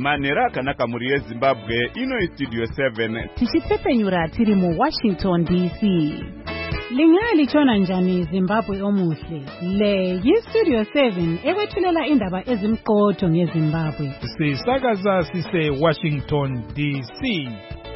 Manera akanaka muri yeZimbabwe ino Studio 7 tichitsepenyura tiri mu Washington DC. Lingali chona njani Zimbabwe omuhle. Le yi-Studio 7 ekwethulela indaba ezimqotho ngeZimbabwe. Sisakaza sise Washington DC.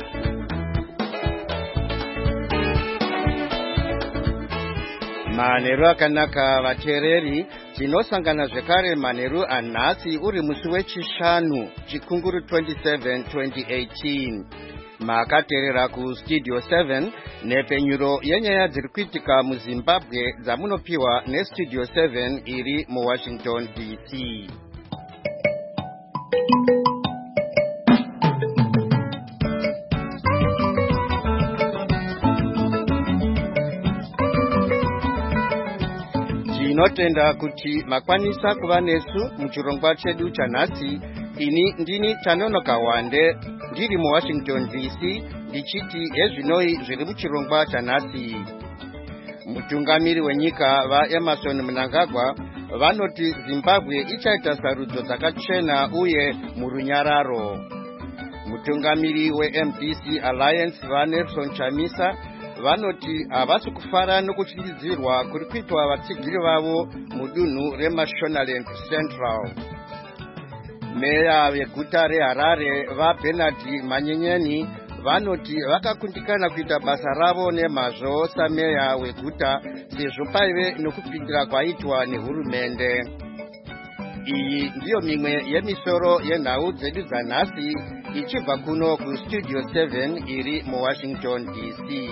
Manheru akanaka vateereri, tinosangana zvekare manheru anhasi uri musi wechishanu chikunguru 27 2018. Makateerera kuStudio 7 nepenyuro yenyaya dziri kuitika muZimbabwe dzamunopiwa neStudio 7 iri muWashington DC. Tinotenda kuti makwanisa kuva nesu muchirongwa chedu chanhasi. Ini ndini Tanonoka Wande ndiri muWashington DC ndichiti hezvinoi zviri muchirongwa chanhasi. Mutungamiri wenyika vaEmerson Mnangagwa vanoti Zimbabwe ichaita sarudzo dzakachena uye murunyararo. Mutungamiri weMDC Alliance vaNelson Chamisa vanoti havasi kufara nokuchinjidzirwa kuri kuitwa vatsigiri vavo mudunhu reMashonaland Central. Meya veguta reHarare vaBernard Manyenyeni vanoti vakakundikana kuita basa ravo nemazvo sameya weguta sezvo paive nokupindira kwaitwa nehurumende. Iyi ndiyo mimwe yemisoro yenhau dzedu dzanhasi ichibva kuno kuStudio 7 iri muWashington DC.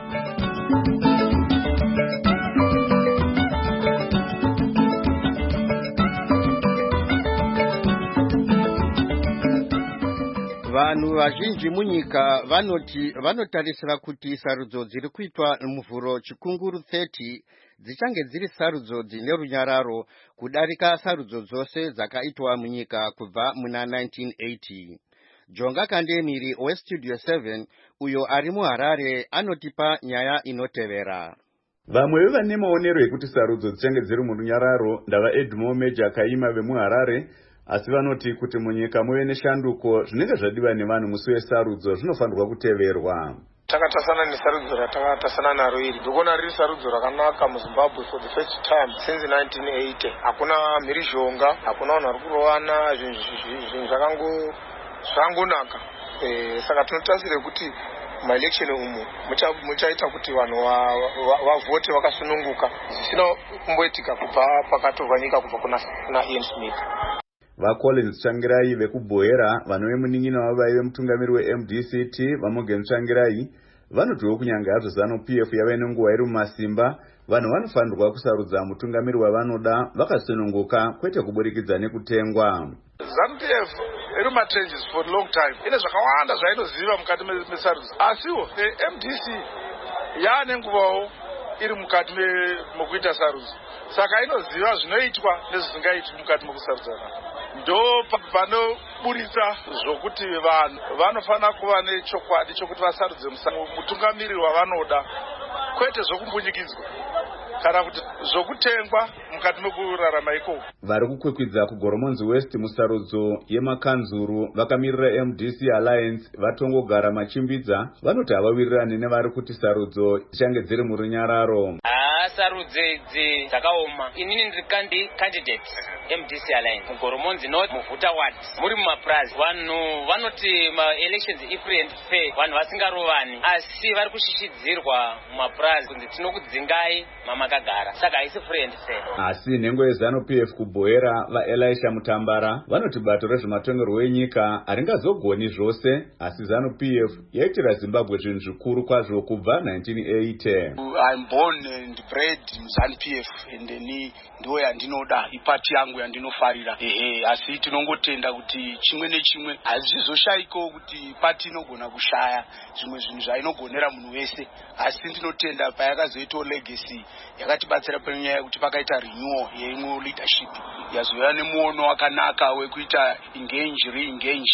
Vanhu vazhinji munyika vanotarisira kuti sarudzo dziri kuitwa muvhuro chikunguru 30 dzichange dziri sarudzo dzine runyararo kudarika sarudzo dzose dzakaitwa munyika kubva muna 1980. Jonga Kandemiri weStudio 7 uyo ari muHarare anotipa nyaya inotevera. Vamwe vane maonero ekuti sarudzo dzichange dziri murunyararo ndava Edmo Meja Kaima vemuHarare, asi vanoti kuti munyika muve neshanduko zvinenge zvadiwa nevanhu musi wesarudzo zvinofanirwa kuteverwa. Takatasana nesarudzo ratakatasana naro iri ndikuona riri sarudzo rakanaka muZimbabwe for the first time since 1980. Hakuna mhirizhonga, hakuna vanhu vari kurowana, zvinhu zvakangonaka. Saka tinotarisira kuti maelection umu muchaita kuti vanhu vavote vakasununguka zvisina kumboitika kubva pakatorwa nyika kubva kuna Ian Smith. VaCollins Tsvangirai vekuBhoera vanove munin'ina wavaive mutungamiri weMDCT vaMorgan Tsvangirai vanotiwo kunyange hazvo ZANU-PF yave nenguva iri mumasimba, vanhu vanofanirwa kusarudza mutungamiri wavanoda vakasununguka kwete kuburikidza nekutengwa. ZANU-PF iri mumatrenches for a long time, ine zvakawanda zvainoziva mukati mesarudzo, asiwo MDC yaane nguvawo iri mukati mekuita sarudzo, saka inoziva zvinoitwa nezvisingaitwi mukati mekusarudzana. Ndo panoburitsa zvokuti vanhu vanofana kuva nechokwadi chokuti vasarudze mutungamiri wavanoda kwete zvokumbunyikidzwa kana kuti zvokutengwa mukati mekurarama ikoko. Vari kukwikwidza kuGoromonzi West musarudzo yemakanzuru vakamirira MDC Alliance vatongogara machimbidza vanoti havawirirani nevari kuti sarudzo dzichange dziri murunyararo. Sarudzo idzi dzakaoma. Inini ndiri candidate MDC Alliance muGoromonzi North muVuta Ward muri mumaprazi. Vanhu vanoti elections ifree and fair, vanhu vasingarovani, asi vari kushishidzirwa mumaprazi kunzi tinokudzingai mamakagara, saka haisi free and fair. Asi nhengo yeZANU-PF kuBhoera vaElisha Mutambara vanoti bato rezvematongerwo enyika haringazogoni zvose, asi ZANU-PF yaitira Zimbabwe zvinhu zvikuru kwazvo kubva 1980. I'm born and bred muZANU-PF and ndiwo yandinoda, ipati yangu yandinofarira. Asi tinongotenda kuti chimwe nechimwe hazvizoshaiko kuti pati inogona kushaya zvimwe zvinhu zvainogonera munhu wese, asi ndinotenda payakazoitawo legacy yakatibatsira panyaya yekuti pakaita renewal yeimwe leadership yazouya nemuono wakanaka wekuita engage re-engage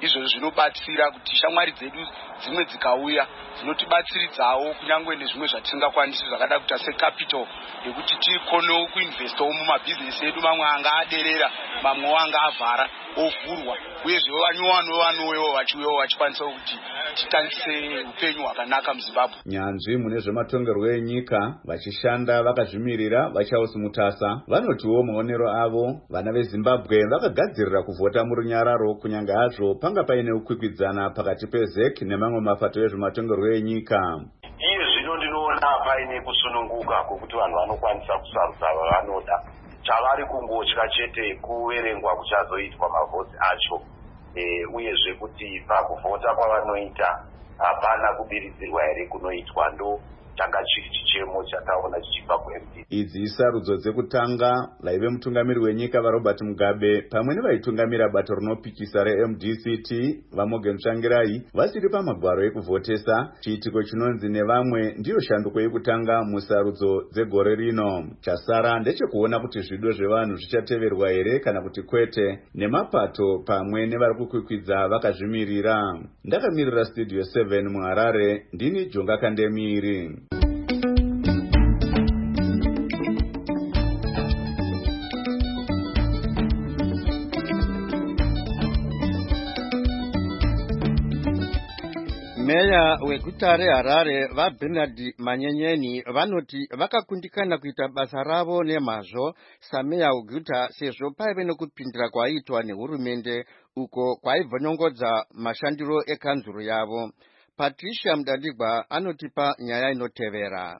izvo zvinobatsira kuti shamwari dzedu dzimwe dzikauya dzinotibatsiridzawo kunyangwe nezvimwe zvatisingakwanisi zvakada kuita secapital yekuti tikonewo kuinvestawo mumabhizinesi edu. Mamwe anga aderera, mamwewo anga avhara ovhurwa, uyezve vanowanowewo vachiuyawo vachikwanisa kuti titangise upenyu hwakanaka muZimbabwe. Nyanzvi mune zvematongerwo enyika vachishanda vakazvimirira vachausumutasa vanotiwo maonero avo vana veZimbabwe vakagadzirira kuvhota murunyararo kunyange hazvo panga paine ukwikwidzana pakati peZEC nemamwe mapato ezvematongerwo enyika. Iye zvino ndinoona paine kusununguka kwokuti vanhu vanokwanisa kusarudza vavanoda. Chavari kungotya chete kuverengwa kuchazoitwa mavhoti acho, uyezve kuti pakuvhota kwavanoita hapana kubiridzirwa here kunoitwa. Ndo changa chiri chichemo chataona chichibva kuMDC. Idzi isarudzo dzekutanga vaive mutungamiri wenyika vaRobert Mugabe pamwe nevaitungamira bato rinopikisa reMDCT vaMorgan Tsvangirai vasiri pamagwaro ekuvhotesa, chiitiko chinonzi nevamwe ndiyo shanduko yekutanga musarudzo dzegore rino. Chasara ndechekuona kuti zvido zvevanhu zvichateverwa here kana kuti kwete, nemapato pamwe nevari kukwikwidza vakazvimirira. Ndakamirira Studio 7 muHarare, ndini Jonga Kandemiri. Meya weguta reHarare vaBernard Manyenyeni vanoti vakakundikana kuita basa ravo nemazvo sameya weguta sezvo paive nokupindira kwaitwa nehurumende uko kwaibvonyongodza mashandiro ekanzuru yavo. Patricia Mdandigwa anotipa nyaya inotevera.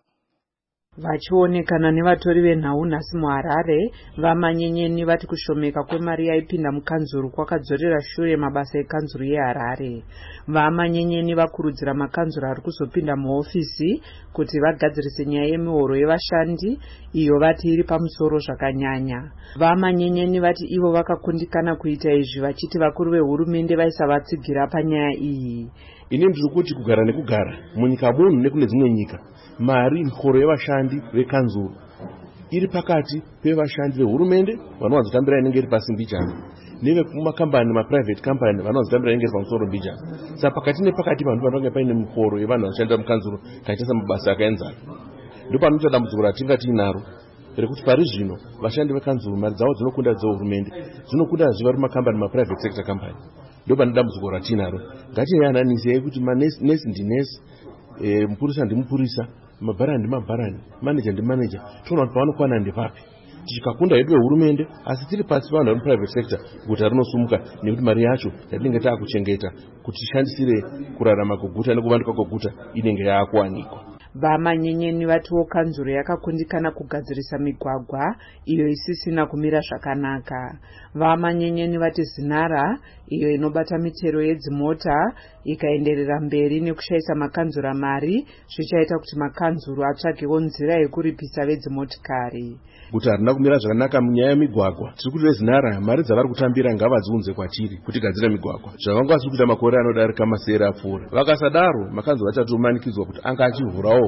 Vachionekana nevatori venhau nhasi muHarare, vaManyenyeni vati kushomeka kwemari yaipinda mukanzuru kwakadzorera shure mabasa ekanzuru yeHarare. VaManyenyeni vakurudzira makanzuru ari kuzopinda muhofisi kuti vagadzirise nyaya yemihoro yevashandi, iyo vati iri pamusoro zvakanyanya. VaManyenyeni vati ivo vakakundikana kuita izvi vachiti vakuru vehurumende vaisavatsigirira panyaya iyi. Ine ndiri kuti kugara nekugara munyika munhu nekune dzimwe nyika, mari mihoro yevashandi vekanzuru iri pakati pevashandi vehurumende vanowanzotambira inenge iri pasi mbijana nevekumakambani maprivate company vanowanzotambira inenge iri pamusoro mbijana. Saka pakati nepakati vanhu vanenge paine mihoro yevanhu vanoshandira mukanzuru kachaisa mabasa akaenzana. Ndipo panoita dambudziko ratinga tinaro rekuti pari zvino vashandi vekanzuru mari dzavo dzinokunda dzehurumende, dzinokunda zviva rumakambani maprivate sector company. Ndipo pane dambudziko ratinaro. Ngatiyananise kuti manesi ndinesi, mupurisa ndimupurisa, mabharani ndimabharani, manager ndimanager, toona kuti pavanokwana ndepapi. Tichikakunda hedu vehurumende asi tiri pasi vanhu vari muprivate sector guta rinosumuka nekuti mari yacho yatinenge taakuchengeta kuti tishandisire kurarama kweguta nekuvanduka kweguta inenge yaakuwanikwa. VaManyenyeni vatiwo kanzuru yakakundikana kugadzirisa migwagwa iyo isisina kumira zvakanaka. VaManyenyeni vati zinhara iyo inobata mitero yedzimota ikaenderera mberi nekushayisa makanzura mari zvichaita kuti makanzuru atsvagewo nzira yekuripisa vedzimotikari. Guta harina kumira zvakanaka munyaya yemigwagwa. Tiri kuti vezinhara mari dzavari kutambira ngavadziunze kwatiri kuti gadzire migwagwa. Zvavangasi kuita makore anodarika masere apfuura. Vakasadaro makanzuru achatomanikidzwa kuti anga achivhurawo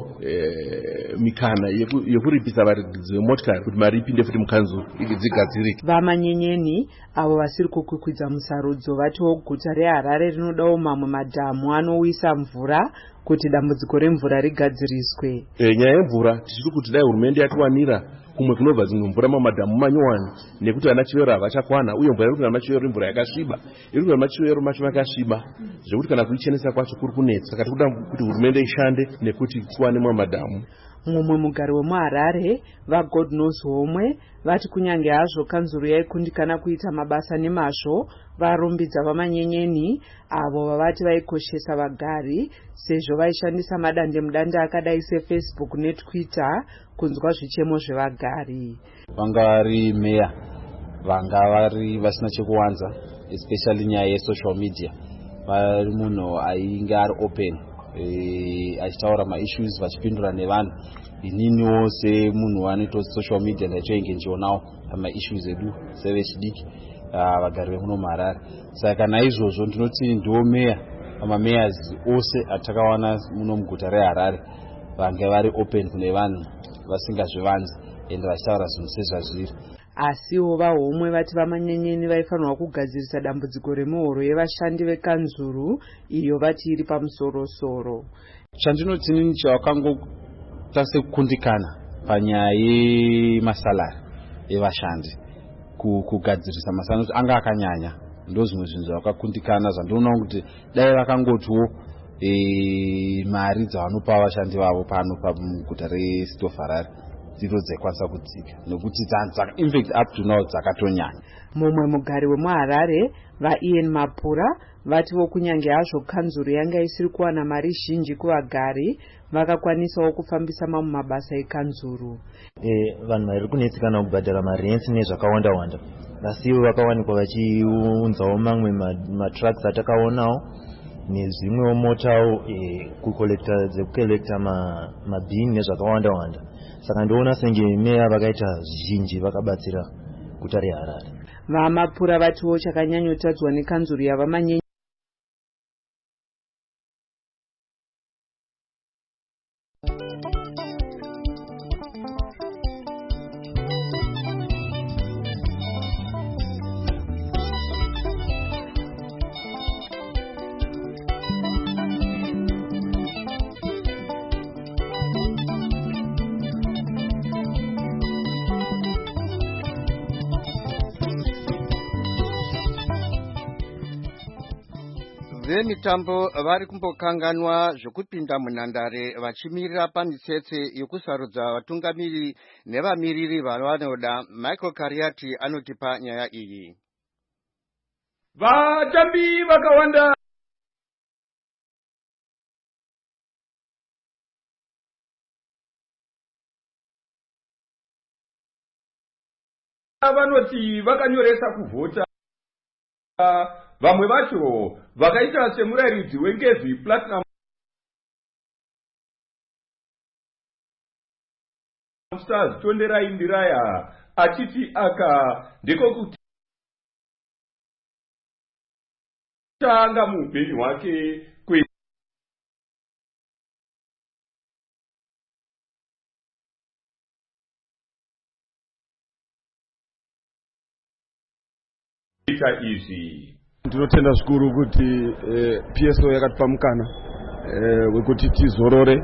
mikana yekuripisa varidzi vemotikari kuti mari ipinde futi mukanzuru dzigadzirike. VaManyenyeni avo vasiri kukwikwidza musarudzo vatiwo guta reHarare rinodawo mamwe madhamu anowisa mvura kuti dambudziko remvura rigadziriswe. Nyaya yemvura tichiri kuti dai hurumende yatiwanira kumwe kunobva dzimwe mvura mamadhamu manyowani nekuti ana chivero havachakwana, uye mvura iri kuti ana chivero imvura yakasviba, iri kuti ana chivero macho makasviba zvekuti kana kuichenesa kwacho kuri kunetsa. Saka tiri kuda kuti hurumende ishande nekuti tiwane mamadhamu. Mumwe mugari wemuHarare vaGod Knows Homwe vati kunyange hazvo kanzuru yaikundikana kuita mabasa nemazvo, varumbidza vaManyenyeni avo vavati vaikoshesa vagari sezvo vaishandisa madandemutande akadai seFacebook neTwitter kunzwa zvichemo zvevagari. Vanga vari meya, vanga vari vasina chekuwanza, especially nyaya yesocial media. Vari munhu ainge ari open, achitaura maissues vachipindura nevanhu. Ininiwo semunhu anoita social media ndaichoinge ndichionawo pamaissues edu sevechidiki vagari vemuno muHarare. Saka naizvozvo ndinoti ndiwo meya, amamayors ose atakawana muno muguta reHarare vange vari open kune vanhu vasingazvivanzi ende vachitaura zvinhu sezvazviri. asiwo vahomwe vati vamanyenyeni vaifanirwa kugadzirisa dambudziko remihoro yevashandi vekanzuru iyo vati iri pamusorosoro. Chandinoti chawakangota sekukundikana panyaya yemasalari evashandi kugadzirisa masalari anga akanyanya ndozvimwe zvinhu zvavakakundikana zvandinoona kuti dai vakangotiwo mari dzavanopa vashandi vavo pano paguta reStore Harare dziro dzaikwanisa kudzika nokuti infact up to now dzakatonyanya. Mumwe mugari wemuHarare vaIan Mapura vatiwo kunyange hazvo kanzuru yanga isiri kuwana mari zhinji kuvagari vakakwanisawo kufambisa mamwe mabasa ekanzuru. Vanhu vari kunetsekana kubhadhara marensi nezvakawanda-wanda asi ivo vakawanikwa vachiunzawo mamwe matrucks atakaonawo nezvimwewo motawo dzekukolekta mabhini nezvakawanda-wanda. Saka ndoona senge meya vakaita zvizhinji vakabatsira guta reHarare. VaMapura vatiwo chakanyanyotadzwa nekanzuru yavamanyenye vemitambo vari kumbokanganwa zvokupinda munhandare vachimirira pamitsetse yokusarudza vatungamiri nevamiriri vavanoda. Michael Kariati anotipa nyaya iyi. Vatambi vakawanda vanoti vakanyoresa kuvhota. Vamwe vacho vakaita semurairidzi weNgezi Platinum Stars Tonderai Ndiraya achiti aka ndiko kuti tanga muupenyu hwake kuita izvi. Ndinotenda zvikuru kuti PSO yakatipa mukana wekuti tizorore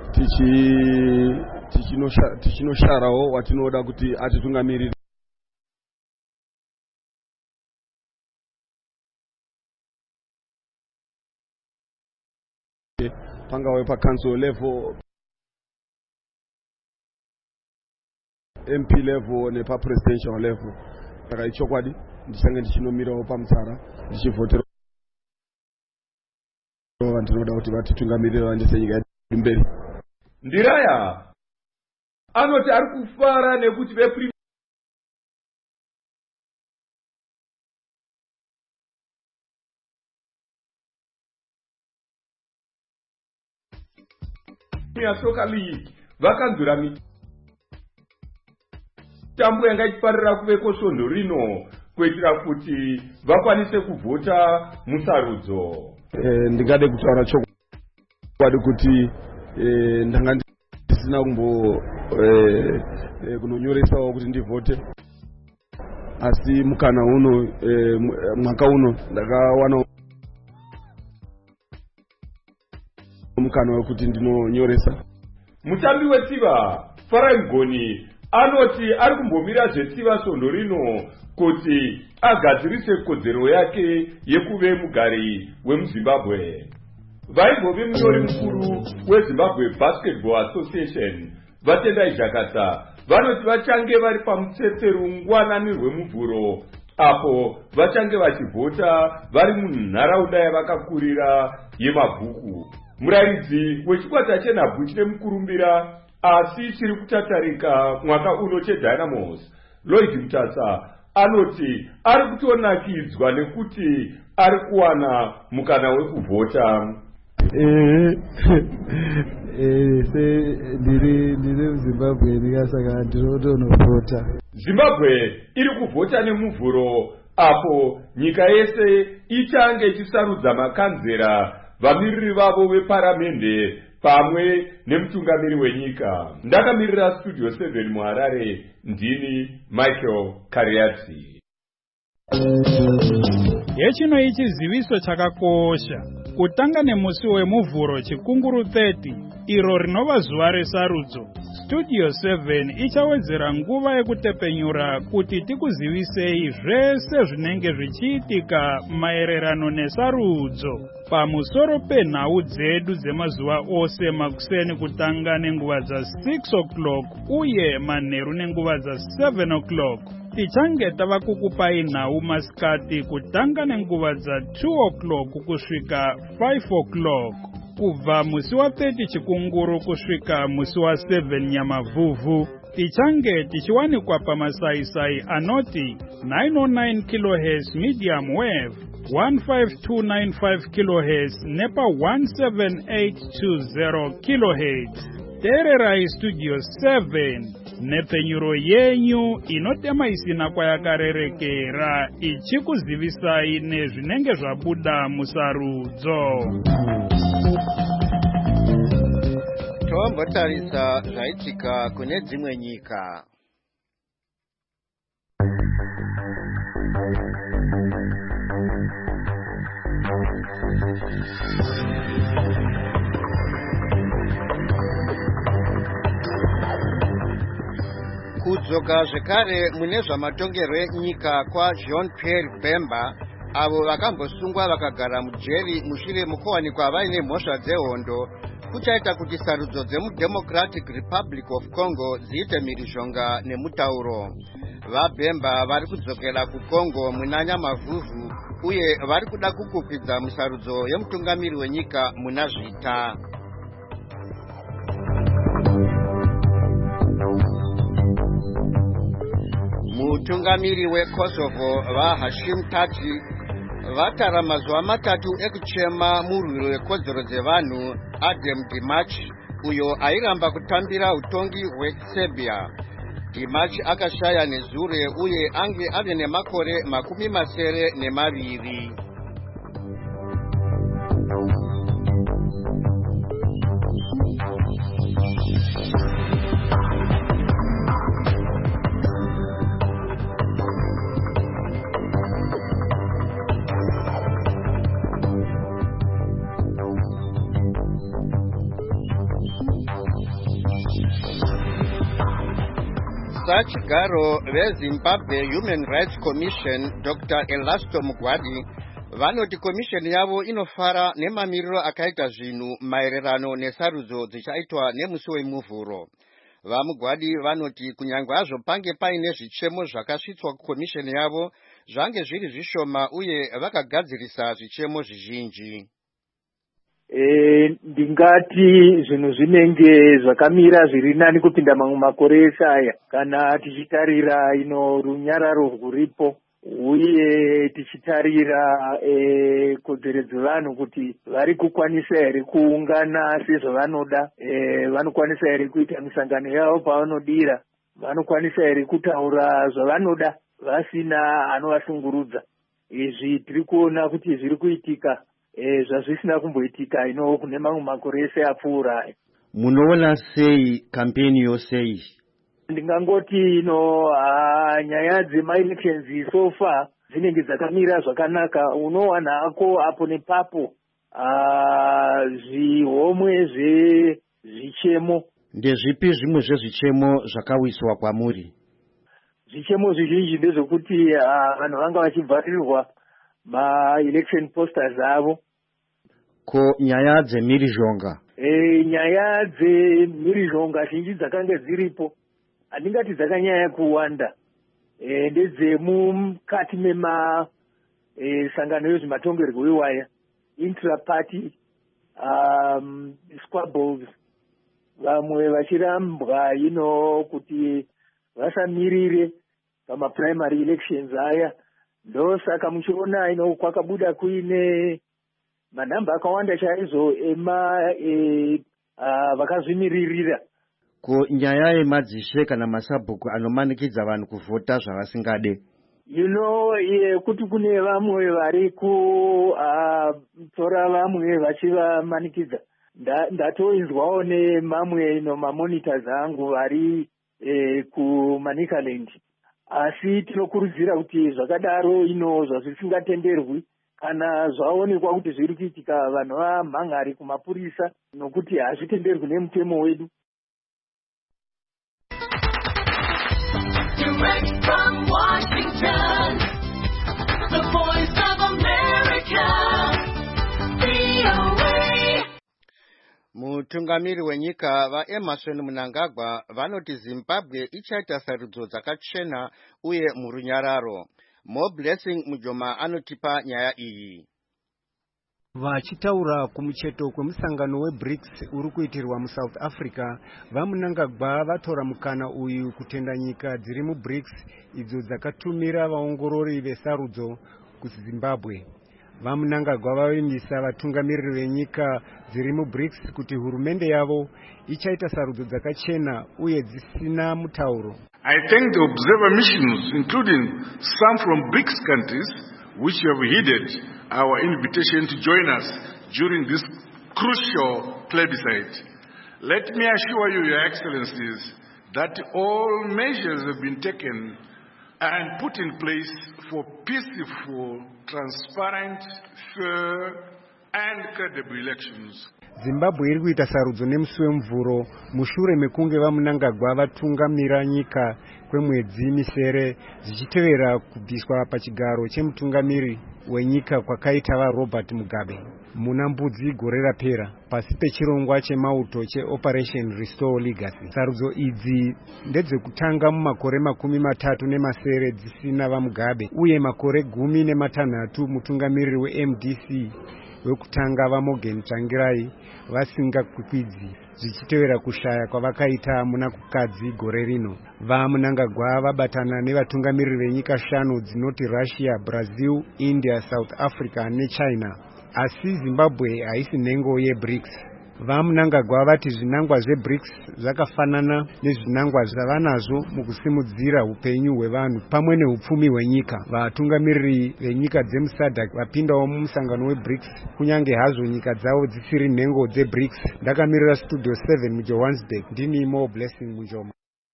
tichinosharawo watinoda kuti atitungamirire. Pangawe pa-council level, MP level nepa-presidential level. Saka ichokwadi ndichange ndichinomirawo pamutsara ndichivhotera ndinoda kuti vatitungamirire vaendese nyika yedu mberi. Ndiraya anoti ari kufara nekuti vepremier Soccer League vakanzura mitambo yanga ichiparira kuveko svondo rino kuitira kuti vakwanise kuvhota musarudzo. Ndingade kutaura chokwadi kuti ndanga ndisina kunonyoresawo kuti ndivhote, asi mukana uno mwaka uno ndakawana mukana wekuti ndinonyoresa. Mutambi wetsiva Farai Mgoni anoti ari kumbomira zvetsiva svondo rino kuti agadzirise kodzero yake yekuve mugari wemuZimbabwe. Vaimbove munyori mukuru weZimbabwe Basketball Association Vatendai Jakata vanoti vachange vari pamutsetse rungwanani rwemuvhuro apo vachange vachivhota vari munharaunda yavakakurira yemabhuku. Murairidzi wechikwata chenhabvu chine mukurumbira asi chiri kutatarika mwaka uno cheDynamos Lloyd Mutasa anoti ari kutonakidzwa nekuti ari kuwana mukana wekuvhota. ndiri muZimbabwe ndikasaka ndinotonovhota. Zimbabwe iri kuvhota nemuvhuro apo nyika yese ichange ichisarudza makanzera vamiriri vavo veparamende pamwe nemutungamiri wenyika. Ndakamirira Studio 7 muHarare, ndini Michael Kariatsi. Yechino ichiziviso chakakosha. Kutanga nemusi wemuvhuro chikunguru 30 iro rinova zuva resarudzo. Studio 7 ichawedzera nguva yekutepenyura kuti tikuzivisei zvese zvinenge zvichiitika maererano nesarudzo pamusoro penhau dzedu dzemazuva ose makuseni kutanga nenguva dza6 o'clock uye manheru nenguva dza7 o'clock. Tichange tava kukupai nhau masikati kutanga nenguva dza2 o'clock kusvika 5 o'clock. Kubva musi wa30 chikunguru kusvika musi wa7 nyamavhuvhu tichange tichiwanikwa pamasaisai anoti 909 kHz medium wave, 15295 kHz nepa 17820 kHz. Teererai Studio 7 nepenyuro yenyu inotema isina kwayakarerekera ichikuzivisai nezvinenge zvabuda musarudzo. Tombotarisa zvaitika kune dzimwe nyika. Kudzoka zvekare mune zvamatongerwo enyika kwaJean-Pierre Bemba, avo vakambosungwa vakagara mujeri mushure mukuwanikwa vaine mhosva dzehondo, kuchaita kuti sarudzo dzemuDemocratic Republic of Congo dziite mhirizhonga nemutauro. VaBemba vari kudzokera kuCongo muna Nyamavhuvhu uye vari kuda kukukwidza musarudzo yemutungamiri wenyika muna Zvita. Mutungamiri weKosovo vaHashim Thaci vatara mazuva matatu ekuchema murwiro wekodzero dzevanhu Adem Dimach uyo airamba kutambira utongi hweSerbia. Dimach akashaya nezure uye ange ave nemakore 72. Sachigaro veZimbabwe Human Rights Commission Dr. Elasto Mugwadi vanoti komisheni yavo inofara nemamiriro akaita zvinhu maererano nesarudzo dzichaitwa nemusi wemuvhuro. VaMugwadi vanoti kunyange hazvo pange paine zvichemo zvakasvitswa kukomisheni yavo zvange zviri zvishoma uye vakagadzirisa zvichemo zvizhinji. Ndingati zvinhu zvinenge zvakamira zviri nani kupinda mamwe makore ese aya kana tichitarira ino runyararo rwuripo uye tichitarira kodzero dzevanhu kuti vari kukwanisa here kuungana sezvavanoda, vanokwanisa here kuita misangano yavo pavanodira, vanokwanisa here kutaura zvavanoda vasina anovashungurudza. Izvi tiri kuona kuti zviri kuitika zvazvisina kumboitika ino kune mamwe makore ese apfuura. Munoona sei kampeni yosei? Ndingangoti nyaya dzema-elections so far dzinenge dzakamira zvakanaka. Unowana hako apo nepapo zvihomwe zvezvichemo. Ndezvipi zvimwe zvezvichemo zvakawiswa kwamuri? Zvichemo zvizhinji ndezvokuti vanhu vanga vachibvarirwa ma-election posters avo. Ko nyaya dzemhirizhonga? Nyaya dzemhirizhonga zhinji dzakanga dziripo, handingati dzakanyanya kuwanda, ndedzemukati memasangano yezvematongerwo ewaya, intra-party squabbles, vamwe vachirambwa kuti vasamirire pama-primary elections aya. Ndosaka muchiona kwakabuda kuine manhamba akawanda chaizvo vakazvimiririra. Ko nyaya yemadzishe kana masabhuku anomanikidza vanhu kuvhota zvavasingade? kuti kune vamwe vari kutora vamwe vachivamanikidza. Ndatoinzwawo nemamwe mamonitors angu vari kuManicaland. Asi tinokurudzira kuti zvakadaro zvisingatenderwi kana zvaonekwa kuti zviri kuitika vanhu vamhangari kumapurisa nokuti hazvitenderwi nemutemo wedu. Direct from Washington, the Voice of America, VOA. Mutungamiri wenyika vaEmerson Mnangagwa vanoti Zimbabwe ichaita sarudzo dzakachena uye murunyararo. Mo Blessing Mujoma anotipa nyaya iyi. Vachitaura kumucheto kwemusangano weBRICS uri kuitirwa muSouth Africa, vaMnangagwa vatora mukana uyu kutenda nyika dziri muBRICS idzo dzakatumira vaongorori vesarudzo kuZimbabwe. VaMnangagwa vavimisa vatungamiriri venyika dziri muBRICS kuti hurumende yavo ichaita sarudzo dzakachena uye dzisina mutauro. I thank the observer missions, including some from BRICS countries, which have heeded our invitation to join us during this crucial plebiscite. Let me assure you, Your Excellencies, that all measures have been taken and put in place for peaceful, transparent, fair, and credible elections. Zimbabwe iri kuita sarudzo nemusi wemvuro mushure mekunge vaMnangagwa vatungamira nyika kwemwedzi misere zvichitevera kubviswa pachigaro chemutungamiri wenyika kwakaita vaRobert Mugabe muna mbudzi gore rapera pasi pechirongwa chemauto cheOperation Restore Legacy. Sarudzo idzi ndedzekutanga mumakore 30 dzisina vaMugabe uye makore 16 mutungamiriri weMDC wekutanga vaMorgan Tsvangirai vasingakwikwidzwi zvichitevera kushaya kwavakaita muna kukadzi gore rino. VaMnangagwa vabatana nevatungamiriri venyika 5 dzinoti Russia, Brazil, India, South Africa neChina. Asi Zimbabwe haisi nhengo yeBRICS. VaMnangagwa vati zvinangwa zveBRICS zvakafanana nezvinangwa zvavanazvo mukusimudzira upenyu hwevanhu pamwe neupfumi hwenyika. Vatungamiriri venyika dzemuSADC vapindawo mumusangano weBRICS kunyange hazvo nyika dzavo dzisiri nhengo dzeBRICS. Ndakamirira Studio 7 muJohannesburg, ndini Mo Blessing Mujoma.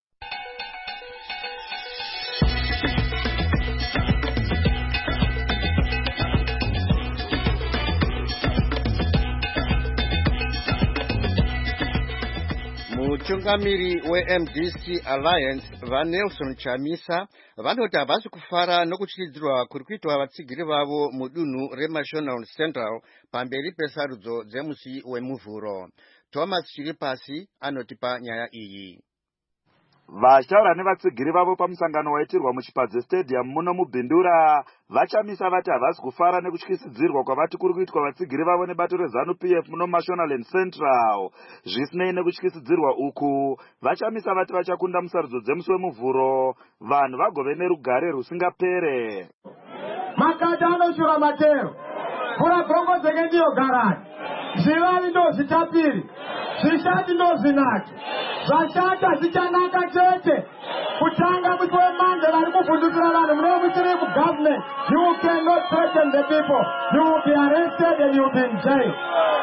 Mutungamiri weMDC Alliance vaNelson Chamisa vanoti havasi kufara nokutyisidzirwa kuri kuitwa vatsigiri vavo mudunhu reMational Central pamberi pesarudzo dzemusi wemuvhuro. Thomas Chiripasi anotipa nyaya iyi. Vachitaura nevatsigiri vavo pamusangano waitirwa muChipadze Stadium muno muBhindura, vachamisa vati havasi kufara nekutyisidzirwa kwavati kuri kuitwa vatsigiri vavo nebato reZANU-PF muno Mashonaland Central. Zvisinei nekutyisidzirwa uku, vachamisa vati vachakunda musarudzo dzemusi wemuvhuro, vanhu vagove nerugare rusingapere. Makata anoshora matero, mvura brongo dzenge ndiyo garani, zvivavi ndo zvitapiri, zvishati ndo zvinaki, zvashata zvichanaka chete. Kutanga musi wemanje vari kuvhundukira vanhu mune musiri mugovernment. You cannot threaten the people. You will be arrested and you will be in jail.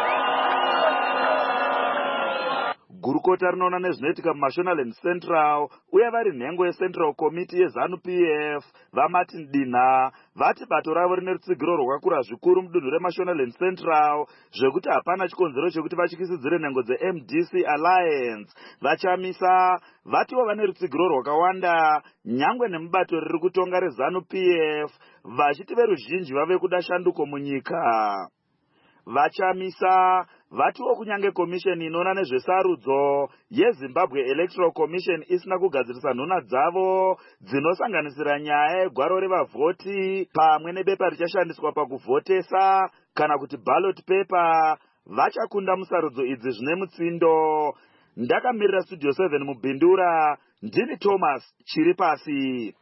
Gurukota rinoona nezvinoitika muMashonaland Central uye vari nhengo yeCentral Committee yeZANU-PF vaMartin Dinha vati bato ravo rine rutsigiro rwakakura zvikuru mudunhu reMashonaland Central zvekuti hapana chikonzero chekuti vatyisidzire nhengo dzeMDC Alliance. Vachamisa vatiwo vane rutsigiro rwakawanda nyangwe nemubato riri kutonga reZANU-PF vachiti veruzhinji vave kuda shanduko munyika. Vachamisa vatiwo kunyange komisheni inoona nezvesarudzo yeZimbabwe Electoral Commission isina kugadzirisa nhuna dzavo dzinosanganisira nyaya yegwaro revavhoti pamwe nebepa richashandiswa pakuvhotesa kana kuti ballot paper, vachakunda musarudzo idzi zvine mutsindo. Ndakamirira Studio 7 muBhindura, ndini Thomas Chiripasi.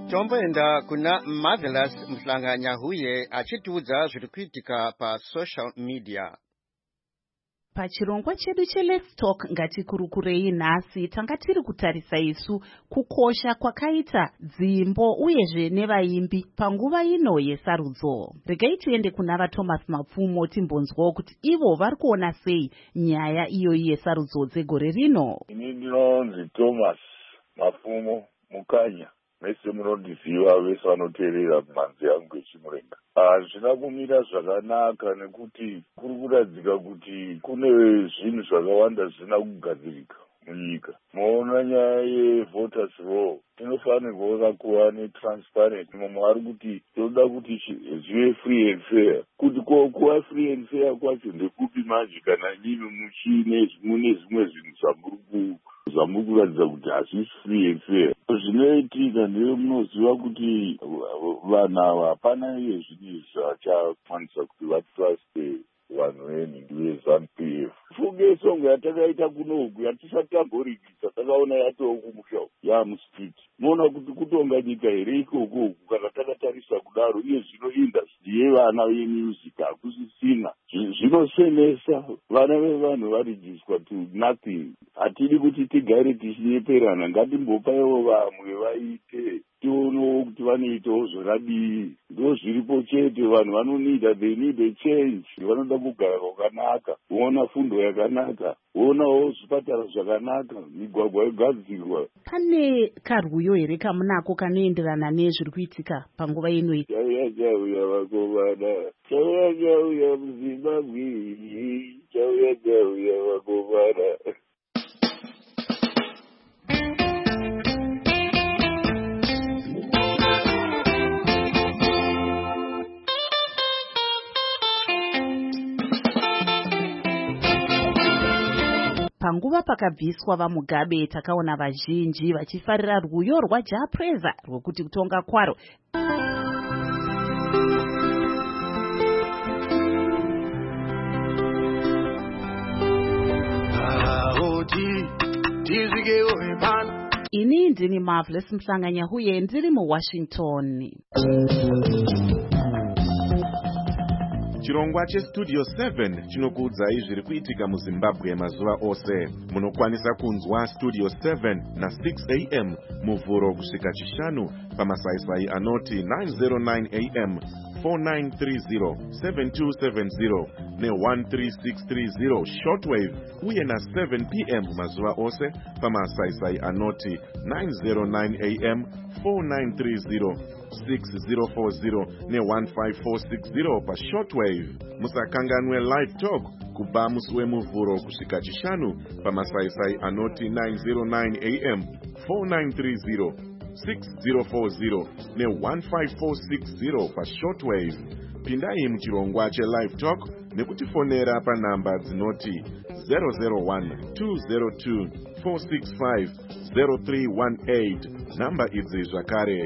tomboenda kuna Marvelous Mhlanganyahuye achitiudza zviri kuitika pasocial media. Pachirongwa chedu cheLet's Talk ngatikurukurei nhasi tanga tiri kutarisa isu kukosha kwakaita dzimbo uyezve nevaimbi panguva ino yesarudzo. Regai tiende kuna vaThomas Mapfumo timbonzwawo kuti ivo vari kuona sei nyaya iyoyi yesarudzo dzegore rino. Ini ndinonzi Thomas Mapfumo Mukanya. Mese munondiziva vese vanoteerera mhanzi yangu yechimurenga. Hazvina kumira zvakanaka nekuti kuri kuradzika kuti kune zvinhu zvakawanda zvisina kugadzirika munyika. Moona nyaya yevoters law inofanirwa kuva netransparent. Mumwe ari kuti toda kuti zvive free and fair. Kuti kuva free and fair kwacho ndekupi manje kana nini muchine mune zvimwe zvinhu zvamuri kuratidza kuti hazvisi free and fair. Zvinoitika ndeye munoziva kuti vanhu ava hapana iye zvinhu zvachakwanisa kuti vatruste vanhu venhingi veZANU-PF. Funge songo yatakaita kunoku yatisatamborikisa takaona yatoo kumusha yamustreet. Moona kuti kutonga nyika here ikoku kana takatarisa kudaro iye zvino industry yevana vemusic hakusisina. Zvinosemesa vana vevanhu varejiswa to nothing. Hatidi kuti tigare tichinyeperana, ngatimbopaiwo vamwe vaite tionewo kuti vanoitawo zvakadii. Ndo zviripo chete vanhu vanonida, they need a change. Vanoda kugara kwakanaka, kuona fundo yakanaka, kuonawo zvipatara zvakanaka, migwagwa yogadzirwa. Pane karwuyo here kamunako kanoenderana nezviri kuitika panguva ino? Chauya vakomana, chauya muZimbabwe, chauya vakomana. Panguva pakabviswa vaMugabe takaona vazhinji vachifarira rwuyo rwaJapreza rwekuti kutonga kwaro ini ndini Marvelous Mhlanganyahuye ndiri muWashington. Chirongwa cheStudio 7 chinokuudzai zviri kuitika muZimbabwe mazuva ose. Munokwanisa kunzwa Studio 7 na 6 am muvhuro kusvika chishanu pamasaisai anoti 909 am 4930 7270 ne13630 shortwave uye na 7 pm mazuva ose pamasaisai anoti 909 am 4930 6040 ne15460 pa shortwave. Musakanganwe live talk kubva musi wemuvhuro kusvika chishanu pamasaisai anoti 909 am 4930 6040 ne15460 pa shortwave. Pindai muchirongwa chelive talk nekutifonera panhamba dzinoti 001-202-465-0318. Namba idzi zvakare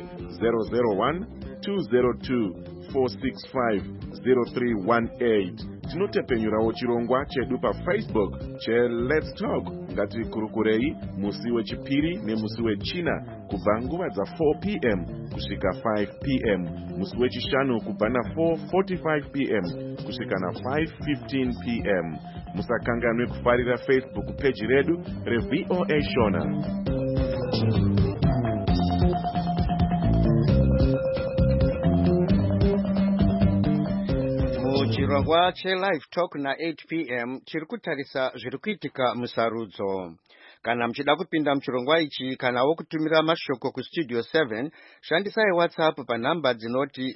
001-202-465-0318. Tinotepenyurawo chirongwa chedu paFacebook cheLet's Talk. Ngatikurukurei musi wechipiri nemusi wechina kubva nguva dza4 pm kusvika 5 pm, musi wechishanu kubva na4:45 pm kusvika na5:15 pm. Musakanganwe kufarira Facebook page redu reVOA Shona. Chirongwa cheLive Talk na 8 pm chiri kutarisa zviri kuitika musarudzo. Kana mchida kupinda mchirongwa ichi kanawo kutumira mashoko kuStudio 7, shandisai WhatsApp pa namba dzinoti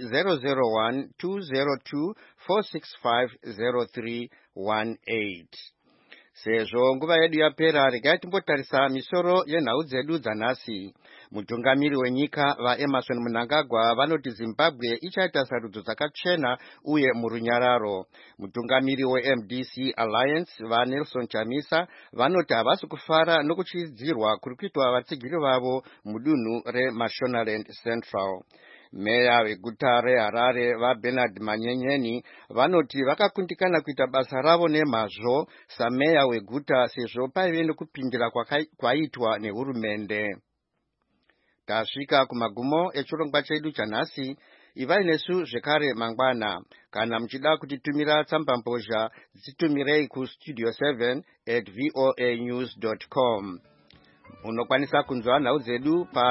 001-202-465-0318. Sezvo nguva yedu yapera, regai timbotarisa misoro yenhau dzedu dzanhasi. Mutungamiri wenyika vaEmmerson Mnangagwa vanoti Zimbabwe ichaita sarudzo dzakachena uye murunyararo. Mutungamiri weMDC Alliance vaNelson Chamisa vanoti havasi kufara nokuchidzirwa kuri kuitwa vatsigiri vavo mudunhu reMashonaland Central. Meya veguta reHarare vaBernard Manyenyeni vanoti vakakundikana kuita basa ravo nemazvo sameya weguta sezvo paive nekupindira kwaitwa nehurumende. tasvika kumagumo echirongwa chedu chanhasi. Ivai nesu zvekare mangwana. Kana muchida kutitumira tsambambozha, dzitumirei ku studio 7@voanews.com. Unokwanisa kunzwa nhau dzedu pa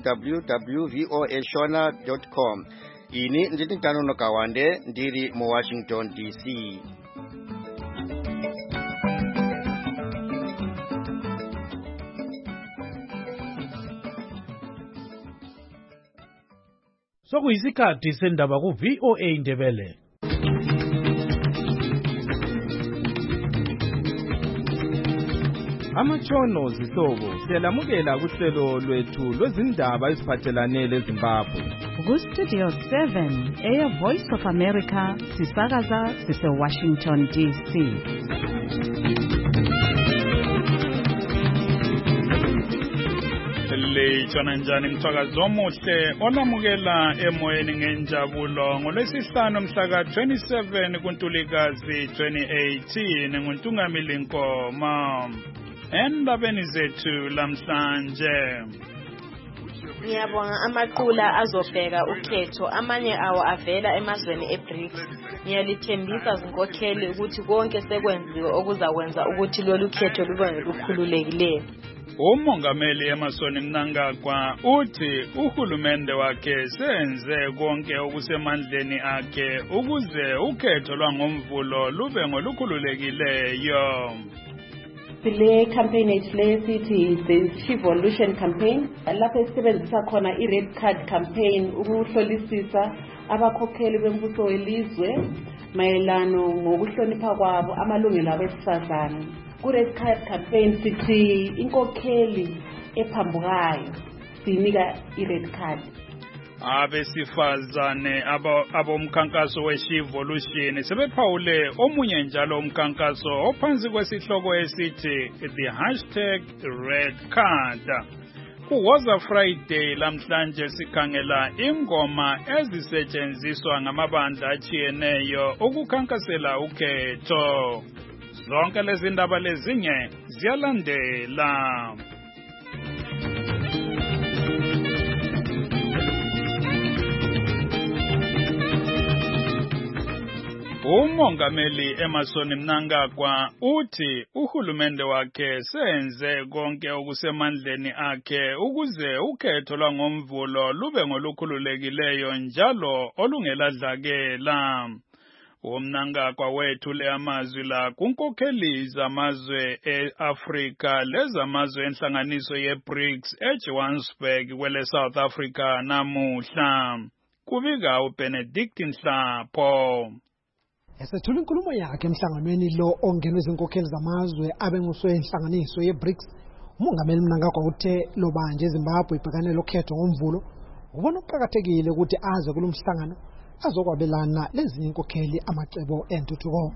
www.voashona.com. Ini ndini Tanono Kawande ndiri mu Washington DC. Sokuyisikhathi sendaba ku VOA Ndebele. Amatshono zihlobo siyalamukela kuhlelo lwethu lwezindaba eziphathelane leZimbabwe. Ku-Studio 7 Air Voice of America sisakaza sise-Washington DC. Lechona njani mthakazi omuhle olamukela emoyeni ngenjabulo ngolwesihlanu mhla ka-27 kuNtulikazi 2018 nguNtungamili Nkoma. Endabeni zethu lamhlanje. Ngiyabonga amaqula azobheka ukhetho, amanye awo avela emazweni eBRICS. Ngiyalithembisa zinkokheli ukuthi konke sekwenziwe okuzakwenza ukuthi lolu khetho lube ngolukhululekileyo. Umongameli Emmerson Mnangagwa uthi uhulumende wakhe senze konke okusemandleni akhe ukuze ukhetho lwangomvulo lube ngolukhululekileyo. Sile campaign ethile sithi the Chivolution campaign lapho esebenzisa khona i-red card campaign ukuhlolisisa abakhokheli bembuso welizwe mayelana ngokuhlonipha kwabo amalungelo abesifazane. Ku-red card campaign sithi inkokheli ephambukayo sinika i-red card. Abesifazane abomkhankaso we-Chivolution sebephawule omunye njalo umkhankaso ophansi kwesihloko esithi the #RedCard. Kuwoza Friday lamhlanje sikhangela ingoma ezisetshenziswa ngamabandla atshiyeneyo ukukhankasela ukhetho. Zonke lezi ndaba lezinye ziyalandela. Umongameli Emmerson Mnangagwa uthi uhulumende wakhe senze konke okusemandleni akhe ukuze ukhetho lwangomvulo lube ngolukhululekileyo njalo olungeladlakela. Umnangagwa wethule amazwi la kunkokheli zamazwe e-Afrika lezamazwe enhlanganiso ye-BRICS eJohannesburg kwele South Africa namuhla. Kubika uBenedict Nhlapho. Esethula inkulumo yakhe emhlanganweni lo ongenwe izinkokheli zamazwe abenguswe inhlanganiso ye-BRICS, umongameli Mnangagwa uthe lobanje eZimbabwe ibhekane lokhetho ngomvulo ubona kuqhakathekile ukuthi aze kulomhlangano azokwabelana lezinye inkokheli amacebo entuthuko.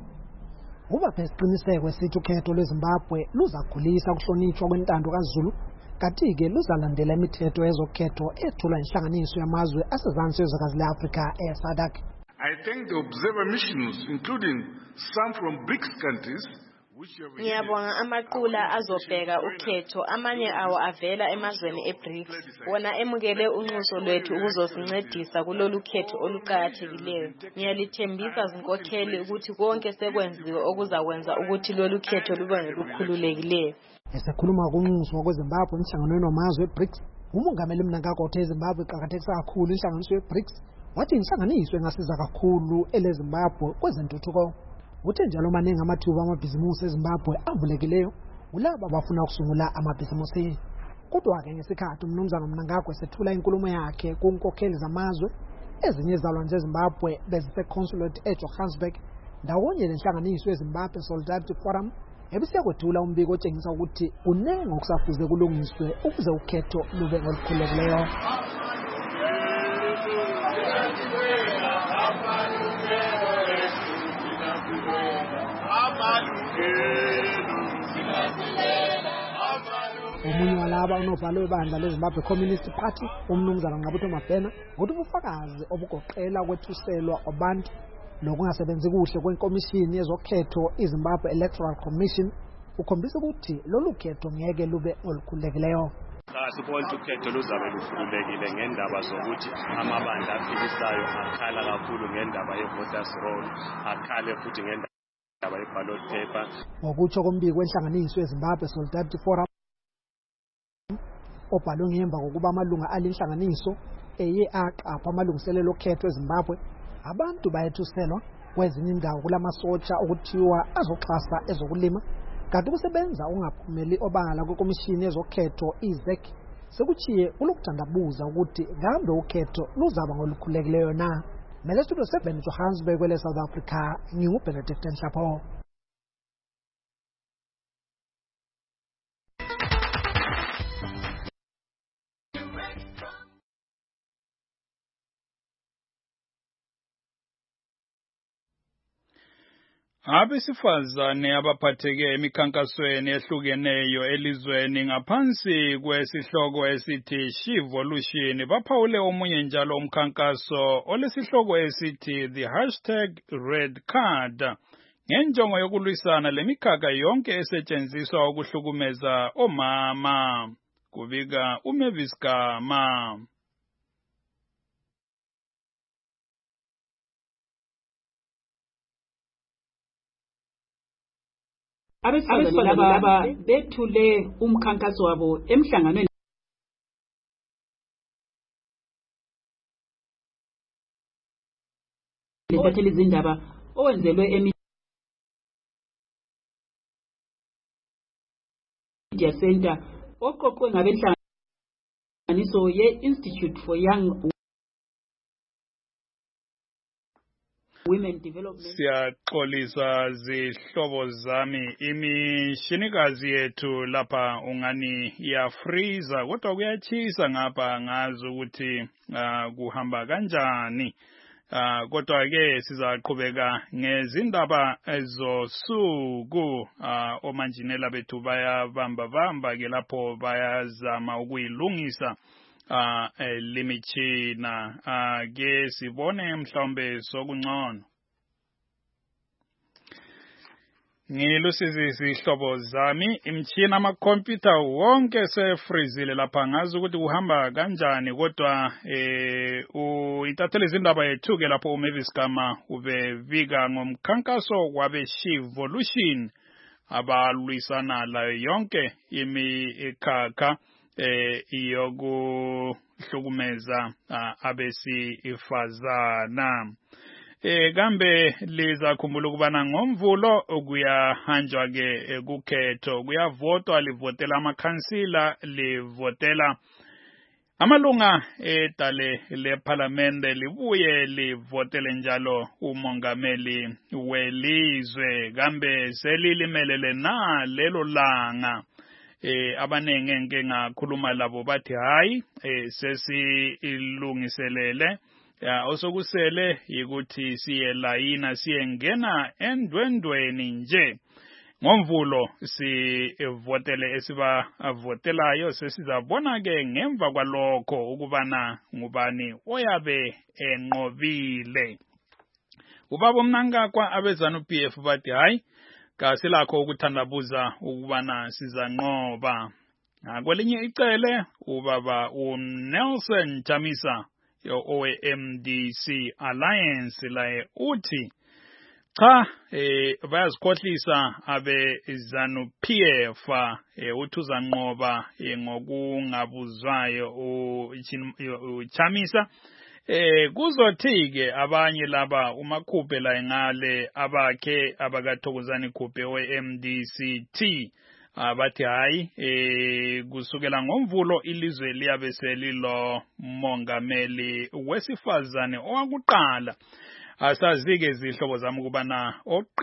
Ubaphe isiqiniseko esithi ukhetho lweZimbabwe luzakhulisa ukuhlonitshwa kwentando kaZulu, kanti-ke luzalandela imithetho yezokhetho ethulwa inhlanganiso yamazwe asezansi yezwekazi le-Afrika e-SADC. I thank the observer missions, including some from BRICS countries. Ngiyabonga amaqula azobheka ukhetho, amanye awo avela emazweni eBRICS. Wona emukele unxuso lwethu ukuzosincedisa kulolu khetho oluqhakathekileyo. Ngiyalithembisa zinkokheli ukuthi konke sekwenziwe okuzakwenza ukuthi lolu khetho lube ngolukhululekileyo. Esekhuluma kunxuso kweZimbabwe emhlanganweni wamazwe eBRICS, umongameli Mnangagwa uthe iZimbabwe iqhakathekisa kakhulu inhlanganiso yeBRICS. Wathi inhlanganiso engasiza kakhulu eleZimbabwe kwezentuthuko. Uthe njalo maningi amathuba amabhizimusi eZimbabwe avulekileyo ulaba abafuna ukusungula amabhizimusi. Kodwa-ke ngesikhathi umnumzana Mnangagwa esethula inkulumo yakhe kunkokheli zamazwe, ezinye izalwane zeZimbabwe bezise-consulate eJohannesburg ndawonye lenhlanganiso yeZimbabwe Solidarity Forum ebisiyakwethula umbiko otshengisa ukuthi kunenge okusafuze kulungiswe ukuze ukhetho lube ngolukhululekileyo. Omunye walaba unobhalo webandla leZimbabwe Communist Party, umnumzana Ngqabutho Mabhena, uthi ubufakazi obugoqela kwethuselwa kwabantu nokungasebenzi kuhle kwenkomishini yezokhetho iZimbabwe Electoral Commission ukhombisa ukuthi lolu khetho ngeke lube olukhululekileyo. Sibona ukuthi ukhetho luzabe lukhululekile ngendaba zokuthi amabandla aphilisayo akhala kakhulu ngendaba ye-voters roll, akhale futhi ngendaba ye-ballot paper. Ngokutsho kombiko wenhlanganiso yeZimbabwe Solidarity Forum obhalwe ngemva kokuba amalunga alenhlanganiso eye aqapha amalungiselelo okhetho eZimbabwe, abantu bayethuselwa kwezinye indawo kulamasotsha okuthiwa azoxhasa ezokulima, kanti ukusebenza ungaphumeli obala kwekomishini yezokhetho iZEC sekuchiye kulokuthandabuza ukuthi ngambe ukhetho luzaba ngolukhululekileyo na. Mele Studio 7 Johannesburg kwele South Africa, nginguBenedict Nhlapo. Abesifazane abaphatheke emikhankasweni ehlukeneyo elizweni ngaphansi kwesihloko esithi Shevolution baphawule omunye njalo umkhankaso olesihloko esithi the #RedCard ngenjongo yokulwisana lemikhakha yonke esetshenziswa ukuhlukumeza omama. Kubika uMavis Gama. Abesifazane laba bethule umkhankaso wabo emhlanganweni lesatheli izindaba owenzelwe eMedia Center oqoqwe ngabenhlanganiso ye-Institute for Young Women Development. Siyaxolisa zihlobo zami, imishinikazi yethu lapha ungani iyafreeza kodwa kuyachisa ngapha ngazi ukuthi kuhamba kanjani. Kodwa ke sizaqhubeka ngezindaba ezosuku. Omanjinela bethu bayabamba ke lapho bayazama ukuyilungisa limitshina. Ke sibone mhlawumbe sokungcono. Ngilusizi zihlobo zami, imtshina amakhompyutha wonke sefreezile lapha ngazi ukuthi uhamba kanjani, kodwa itathele izindaba yethu ke lapho uMavis Gama ubevika ngomkhankaso wabe Shevolution abalwisana layo yonke imikhakha iyokuhlukumeza abesifazana. Kambe liza khumbula ukubana ngomvulo kuyahanjwa ke kukhetho, kuyavotwa, livotela amakhansila, livotela amalunga edale leParliamente, libuye livotele njalo umongameli welizwe. Kambe selilimelele na lelo langa. Abanenge ngeke ngakhuluma labo bathi hayi sesilungiselele osokusele ukuthi siyelayina siyengena endwendweni nje. Ngomvulo sivotele esibavotelayo, sesizabona ke ngemva kwalokho ukubana ngubani oyabe enqobile. Ubaba Mnangagwa abeZANU-PF bathi hayi kasilakho ukuthandabuza ukubana sizanqoba. Kwelinye icele ubaba uNelson Chamisa owe-MDC Alliance laye uthi cha bayazikhohlisa abeZANU-PF uthi uzanqoba ngokungabuzwayo uChamisa. Kuzothi-ke abanye laba uMakhuphe la engale abakhe abakathokozani Khuphe we-MDCT bathi hayi kusukela ngomvulo ilizwe liyabe selilo mongameli wesifazane owakuqala. Asazi-ke zihlobo zami ukubana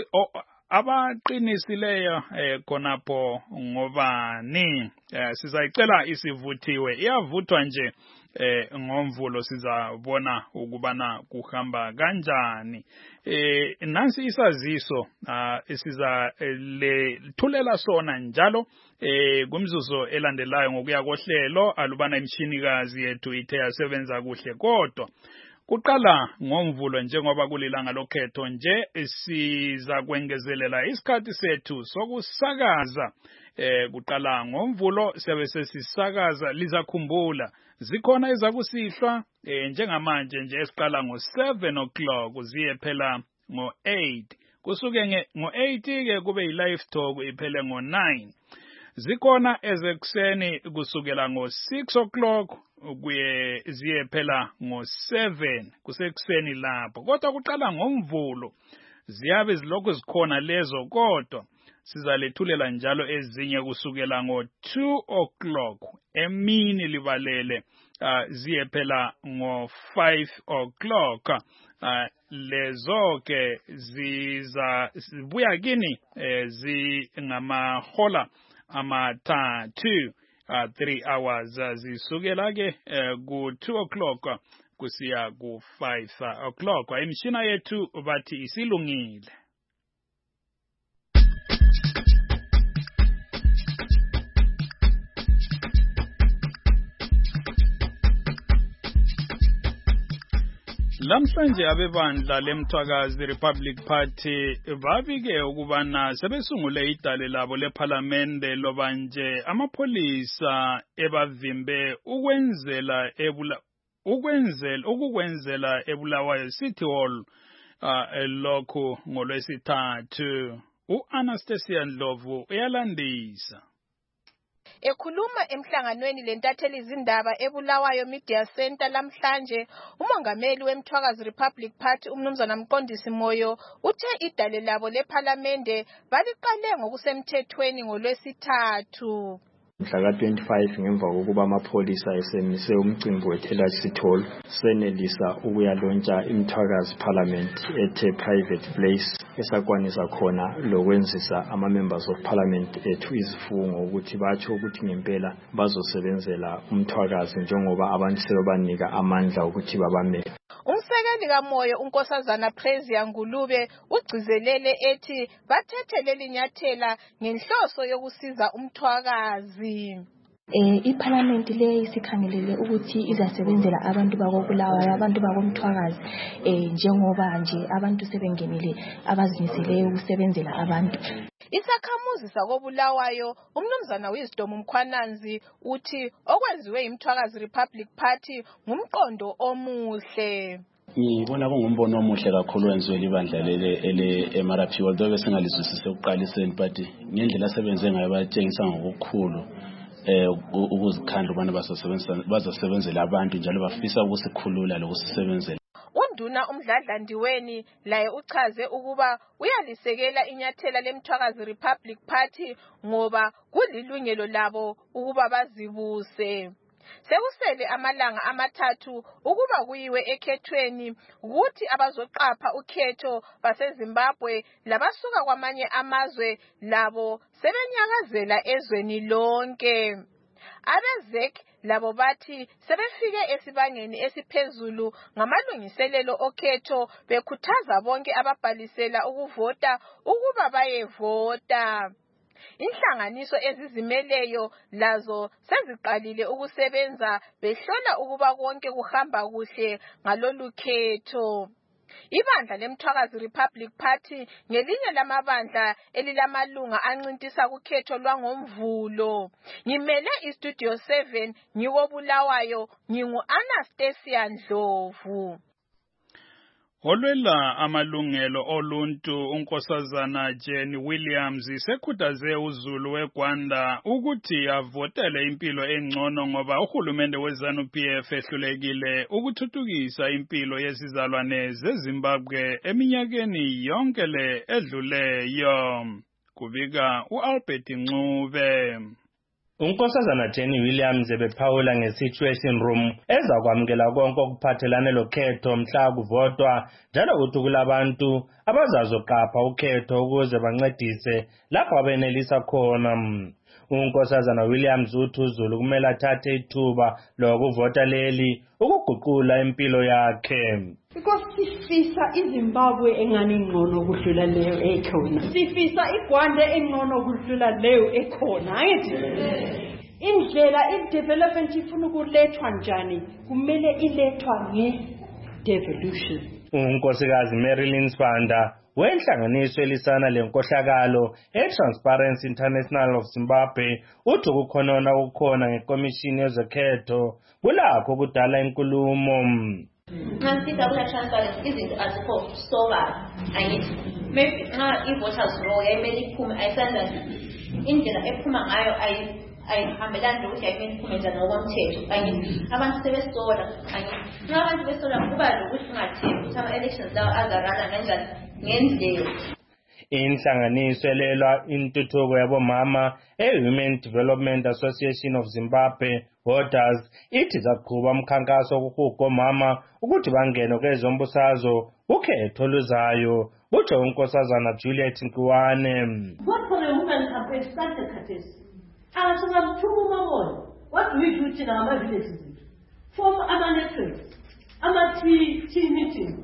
abaqinisileyo khonapho ngobani. Sizayicela isivuthiwe, iyavuthwa nje ngomvulo sizabona ukubana kuhamba kanjani. Nansi isaziso siza lethulela sona njalo kumzuzu elandelayo ngokuya kohlelo alubana imshinikazi yethu ithe yasebenza kuhle, kodwa Kuqala ngoMvulo njengoba kulilanga lokhetho nje siza kwengezelela isikhathi sethu sokusakaza. Kuqala ngoMvulo siyabe sesisakaza lizakhumbula zikhona ezakusihlwa njengamanje nje esiqala ngo7 o'clock ziye phela ngo8 kusuke ngo8 ke kube yi-live talk iphele ngo9 zikhona ezekuseni kusukela ngo6 o'clock kuye ziye phela ngo7 kusekuseni lapho kodwa kuqala ngoMvulo ziyabe zilokhu zikhona lezo kodwa sizalethulela njalo ezinye kusukela ngo2 o'clock emini libalele ziye phela ngo5 o'clock lezo ke zibuya kini zingamahola amathathu 3 hours zisukela ke ku2 o'clock kusiya ku5 o'clock imishina yethu bathi isilungile. Lamhlanje abebandla leMthwakazi Republic Party babike ukubana sebesungule idale labo leParliamente loba nje amapholisa ebavimbe ukwenzela eBulawayo City Hall lokho ngolwesithathu. U-Anastasia Ndlovu uyalandisa. Ekhuluma emhlanganweni lentatheli izindaba eBulawayo Media Center lamhlanje umongameli weMthwakazi Republic Party umnumzana Mqondisi Moyo uthe idale labo leParliamente baliqale ngokusemthethweni ngolwesithathu. Mhla ka-25 ngemva kokuba amapholisa esemise umcimbi weThela City Hall senelisa ukuyalontsha iMthwakazi Parliament ethe private place esakwanisa khona lokwenzisa ama-members of parliament ethu izifungo ukuthi batsho ukuthi ngempela bazosebenzela uMthwakazi njengoba abantu sebebanika amandla ukuthi babamele. Umsekeli kaMoyo uNkosazana Prezia Ngulube ugcizelele ethi bathethe leli nyathela ngenhloso yokusiza uMthwakazi. iParliament le isikhangelele ukuthi izasebenzela abantu bakobulawayo abantu bakoMthwakazi njengoba nje abantu sebengenile abazimiseleyo ukusebenzela abantu. Isakhamuzi sakobulawayo umnumzana Wisdom Mkhwananzi uthi okwenziwe iMthwakazi Republic Party ngumqondo omuhle. Ngibona kungumbono omuhle kakhulu wenziwe libandla ele MRP although besingalizwisise ukuqaliseni but ngendlela asebenze ngayo batshengisa ngokukhulu ukuzikhandla ubana bazosebenzela abantu njalo bafisa ukusikhulula lokusisebenzela. Unduna uMdladlandiweni laye uchaze ukuba uyalisekela inyathela leMthwakazi Republic Party ngoba kulilungelo labo ukuba bazibuse. Sekusele amalanga amathathu ukuba kuyiwe ekhethweni ukuthi abazoqapha ukhetho baseZimbabwe labasuka kwamanye amazwe labo sebenyakazela ezweni lonke. AbeZEC labo bathi sebefike esibangeni esiphezulu ngamalungiselelo okhetho bekhuthaza bonke ababhalisela ukuvota ukuba bayevota. Inhlanganiso ezizimeleyo lazo seziqalile ukusebenza behlola ukuba konke kuhamba kuhle ngalolu khetho. Ibandla leMthwakazi Republic Party ngelinye lamabandla elilamalunga ancintisa kukhetho lwangoMvulo. Ngimele iStudio 7 ngikobulawayo ngingu-Anastasia Ndlovu. Olwela amalungelo oluntu uNkosazana Jenny Williams isekhuthaze uZulu weGwanda ukuthi avotele impilo engcono ngoba uhulumende weZANU-PF ehlulekile ukuthuthukisa impilo yesizalwane zeZimbabwe eminyakeni yonke le edluleyo. Kubika uAlbert Ncube. uNkosazana Jenny Williams ebephawula nge-Situation Room ezakwamukela konke okuphathelane lokhetho mhla kuvotwa njalo ukuthi kulabantu abazazoqapha ukhetho ukuze bancedise lapho abenelisa khona. uNkosazana Williams uthi uZulu kumele athathe ithuba lokuvota leli ukuguqula impilo yakhe. Because sifisa iZimbabwe engani ngcono kudlula leyo ekhona. Sifisa iGwanda engcono kudlula leyo ekhona. Angithi indlela development ifuna ukulethwa njani kumele ilethwa devolution. uNkosikazi Marilyn Sibanda wenhlanganiso elisana lenkohlakalo eTransparency International of Zimbabwe uthi ukukhonona ukukhona ngekomishini yezokhetho kulakho kudala inkulumo. Nxa sifika kula transparency izinto azikho soba angithi maybe nxa i-voters roll yayimele iphume ayisanda indlela ephuma ngayo ayihambelani lokuthi yayimele iphume njani ngokomthetho angithi abantu sebesola angithi nxa abantu besola kuba lokuthi ungathembi ukuthi ama-elections lawo azarana kanjani ngendlela. Inhlanganiso elelwa intuthuko yabomama e-Women Development Association of Zimbabwe Voters ithi zaqhuba umkhankaso wokuhuga omama ukuthi bangene kwezombusazwe ukhetho luzayo. Kutsho uNkosazana Juliet Nkiwane. What for the women campaign started khathesi? Asungamthuma bona. What do we do thina ngama-villages? Form ama-networks, ama-tea meeting.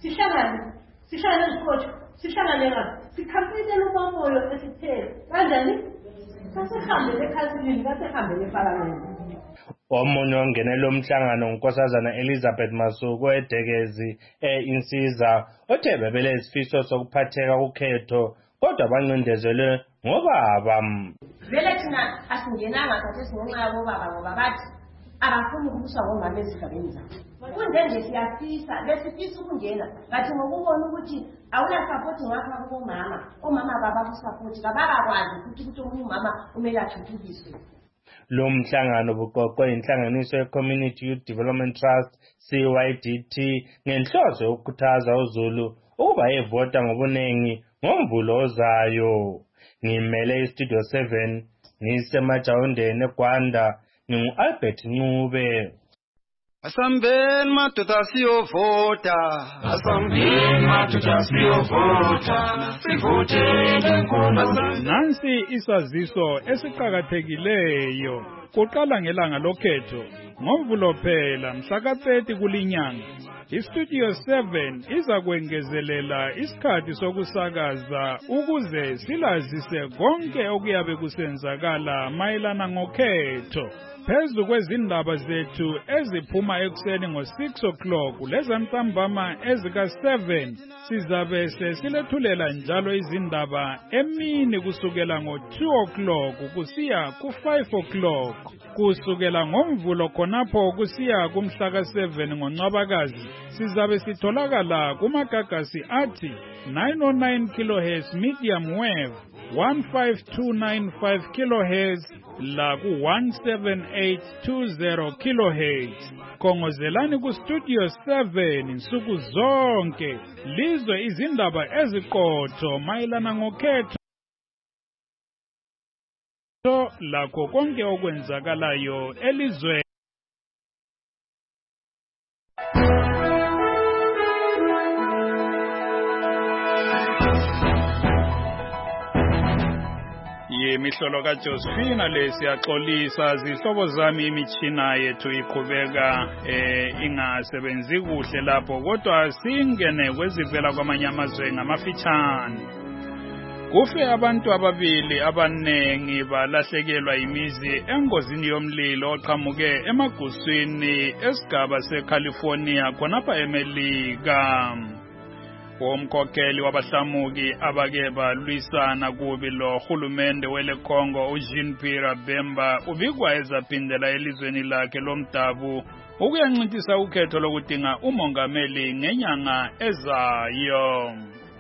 Sihlangane ezikhojo, sihlangane ngapha. Sikhampeyinele umamoyo esithele. Kanjani? Sasihambele ekhasilini, sasihambele eParliament. Omunye ongenela umhlangano uNkosazana Elizabeth Masuku eDegezi Insiza othe bebele isifiso sokuphatheka ukhetho kodwa bancindezelwe ngobaba. Vele thina asingenanga khathesi ngenxa yabobaba ngoba bathi abafuni ukubuswa ngomama ezigabeni zabo. Kunjenje siyafisa besifisa ukungena bathi ngokubona ukuthi awula support ngapha kubomama omama babakusupport kabakwazi ukuthi umuntu umama umele athuthukiswe. Lo mhlangano buqoqwe inhlanganiso ye-Community Youth Development Trust CYDT ngenhloso yokukhuthaza uZulu ukuba evota ngobunengi ngoMvulo ozayo. Ngimele iStudio 7 ngisemajawundeni eGwanda ngingu-Albert Ncube. Asambeni madoda siyovota. Asambeni madoda siyovota. Sivotele inkulumo. Nansi isaziso esiqhakathekileyo. Kuqala ngelanga lokhetho ngoMvulo phela mhla ka-30 kulinyanga. iStudio 7 iza kwengezelela isikhathi sokusakaza ukuze silazise konke okuyabe kusenzakala mayelana ngokhetho. Phezu kwezindaba zethu eziphuma ekuseni ngo-6 o'clock lezantambama ezika-7 sizabe sesilethulela njalo izindaba emini kusukela ngo-2 o'clock kusiya ku-5 o'clock. Kusukela ngoMvulo khonapho kusiya kumhla ka-7 ngoNcwabakazi sizabe sitholakala kumagagasi athi 909 kHz medium wave, 15295 kHz la ku-17820 kHz. Khongozelani kuStudio 7 nsuku zonke lizwe izindaba eziqotho mayelana ngokhetho lakho konke okwenzakalayo elizweni. Yimihlolo kaJosephine lesiyaxolisa zihlobo zami imitshina yethu iqhubeka ingasebenzi kuhle lapho kodwa singene kwezivela kwamanye amazwe ngamafitshane. Kufe abantu ababili abanengi balahlekelwa imizi engozini yomlilo oqhamuke emaguswini esigaba seCalifornia khonapha eMelika. Umkhokheli wabahlamuki abake balwisana kubi lo hulumende wele Congo uJean-Pierre Bemba ubikwa ezaphindela elizweni lakhe lomdabu ukuyancintisa ukhetho lokudinga umongameli ngenyanga ezayo.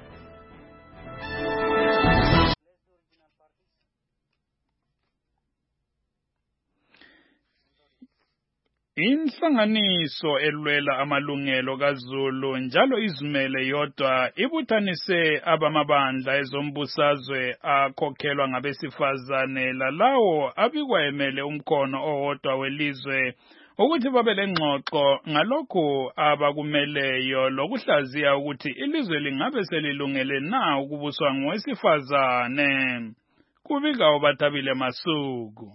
Inhlanganiso elwela amalungelo kaZulu njalo izimele yodwa ibuthanise abamabandla ezombusazwe akhokhelwa ngabesifazane lalawo abikwa emele umkhono owodwa welizwe ukuthi babe lengxoxo ngalokho abakumeleyo lokuhlaziya ukuthi ilizwe lingabe selilungele na ukubuswa ngowesifazane. Kubika uBathabile Masuku.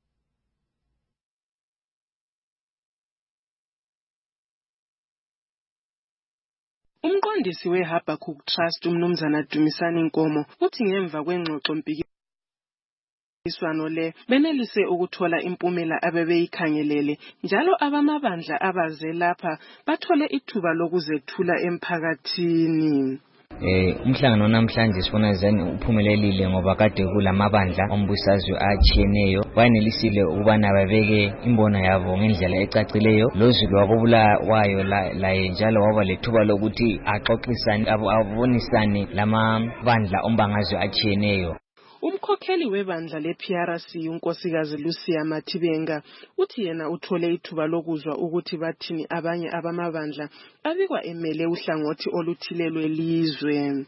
Umqondisi weHabakkuk Trust umnumzana Dumisani Nkomo uthi ngemva kwengxoxo mpikiswano iswano le benelise ukuthola impumela abebeyikhangelele njalo abamabandla abaze lapha bathole ithuba lokuzethula emphakathini. Umhlangano namhlanje sifuna zani uphumelelile ngoba kade kulamabandla ombusazwe atshiyeneyo wayenelisile ukubana babeke imbono yabo ngendlela ecacileyo lozulu wabobulawayo laye njalo waba lethuba lokuthi axoxisane abonisane lamabandla ombangazwe atshiyeneyo. Umkhokheli webandla le-PRC unkosikazi Lucia Mathibenga uthi yena uthole ithuba lokuzwa ukuthi bathini abanye abamabandla abikwa emele uhlangothi oluthile lwelizwe.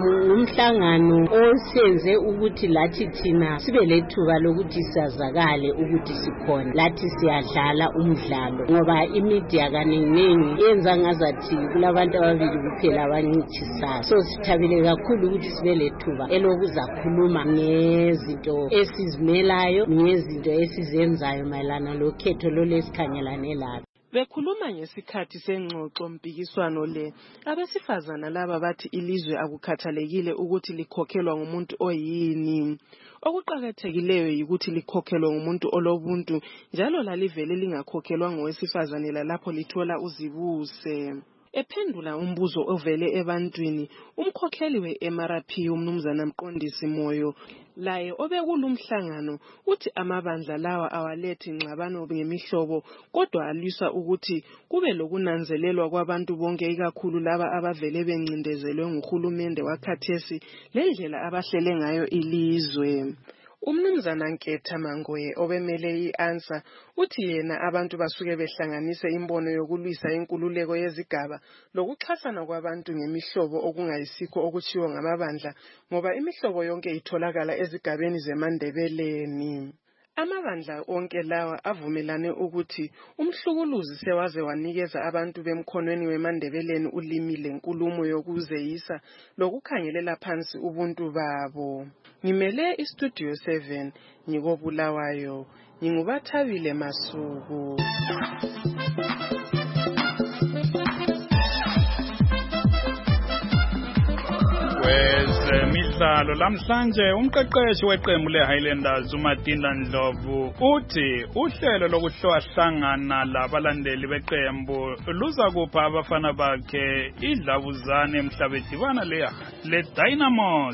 Umhlangano osenze ukuthi lathi thina sibe lethuba lokuthi sazakale ukuthi sikhona lathi siyadlala umdlalo ngoba imedia kaningi yenza ngazathi kulabantu ababili kuphela abancithisayo. So sithabile kakhulu ukuthi sibe lethuba elokuzakhuluma ngezinto esizimelayo ngezinto esizenzayo mayelana lokhetho lolesikhangelane lalo. Bekhuluma ngesikhathi sengxoxo mpikiswano le abesifazana laba bathi ilizwe akukhathalekile ukuthi likhokhelwa ngumuntu oyini. Okuqakathekileyo yikuthi likhokhelwe ngumuntu olobuntu njalo lalivele lingakhokhelwa ngowesifazane lapho lithola uzibuse. Ephendula umbuzo ovele ebantwini umkhokheli we-MRP umnumzana Mqondisi Moyo laye obekulumhlangano uthi amabandla lawa awalethi ngxabano ngemihlobo kodwa alwisa ukuthi kube lokunanzelelwa kwabantu bonke ikakhulu laba abavele bencindezelwe nguhulumende wakhathesi lendlela abahlele ngayo ilizwe. Umnumzana Nketha Mangoye obemele i-ANSA uthi yena abantu basuke behlanganise imbono yokulwisa inkululeko yezigaba lokuxhasana kwabantu ngemihlobo okungayisikho okuchiwo ngamabandla ngoba imihlobo yonke itholakala ezigabeni zeMandebeleni. Amabandla onke lawa avumelane ukuthi umhlukuluzi sewaze wanikeza abantu bemkhonweni weMandebeleni ulimi lenkulumo yokuzeyisa lokukhangelela phansi ubuntu babo. Ngimele iStudio 7 ngikobulawayo ngingubathabile Masuku. Wezemidlalo lamhlanje umqeqeshi weqembu leHighlanders uMatinda Ndlovu uthi uhlelo lokuhlohlangana labalandeli beqembu luza kupha abafana bakhe idlavuzane emhlabedibana leDynamos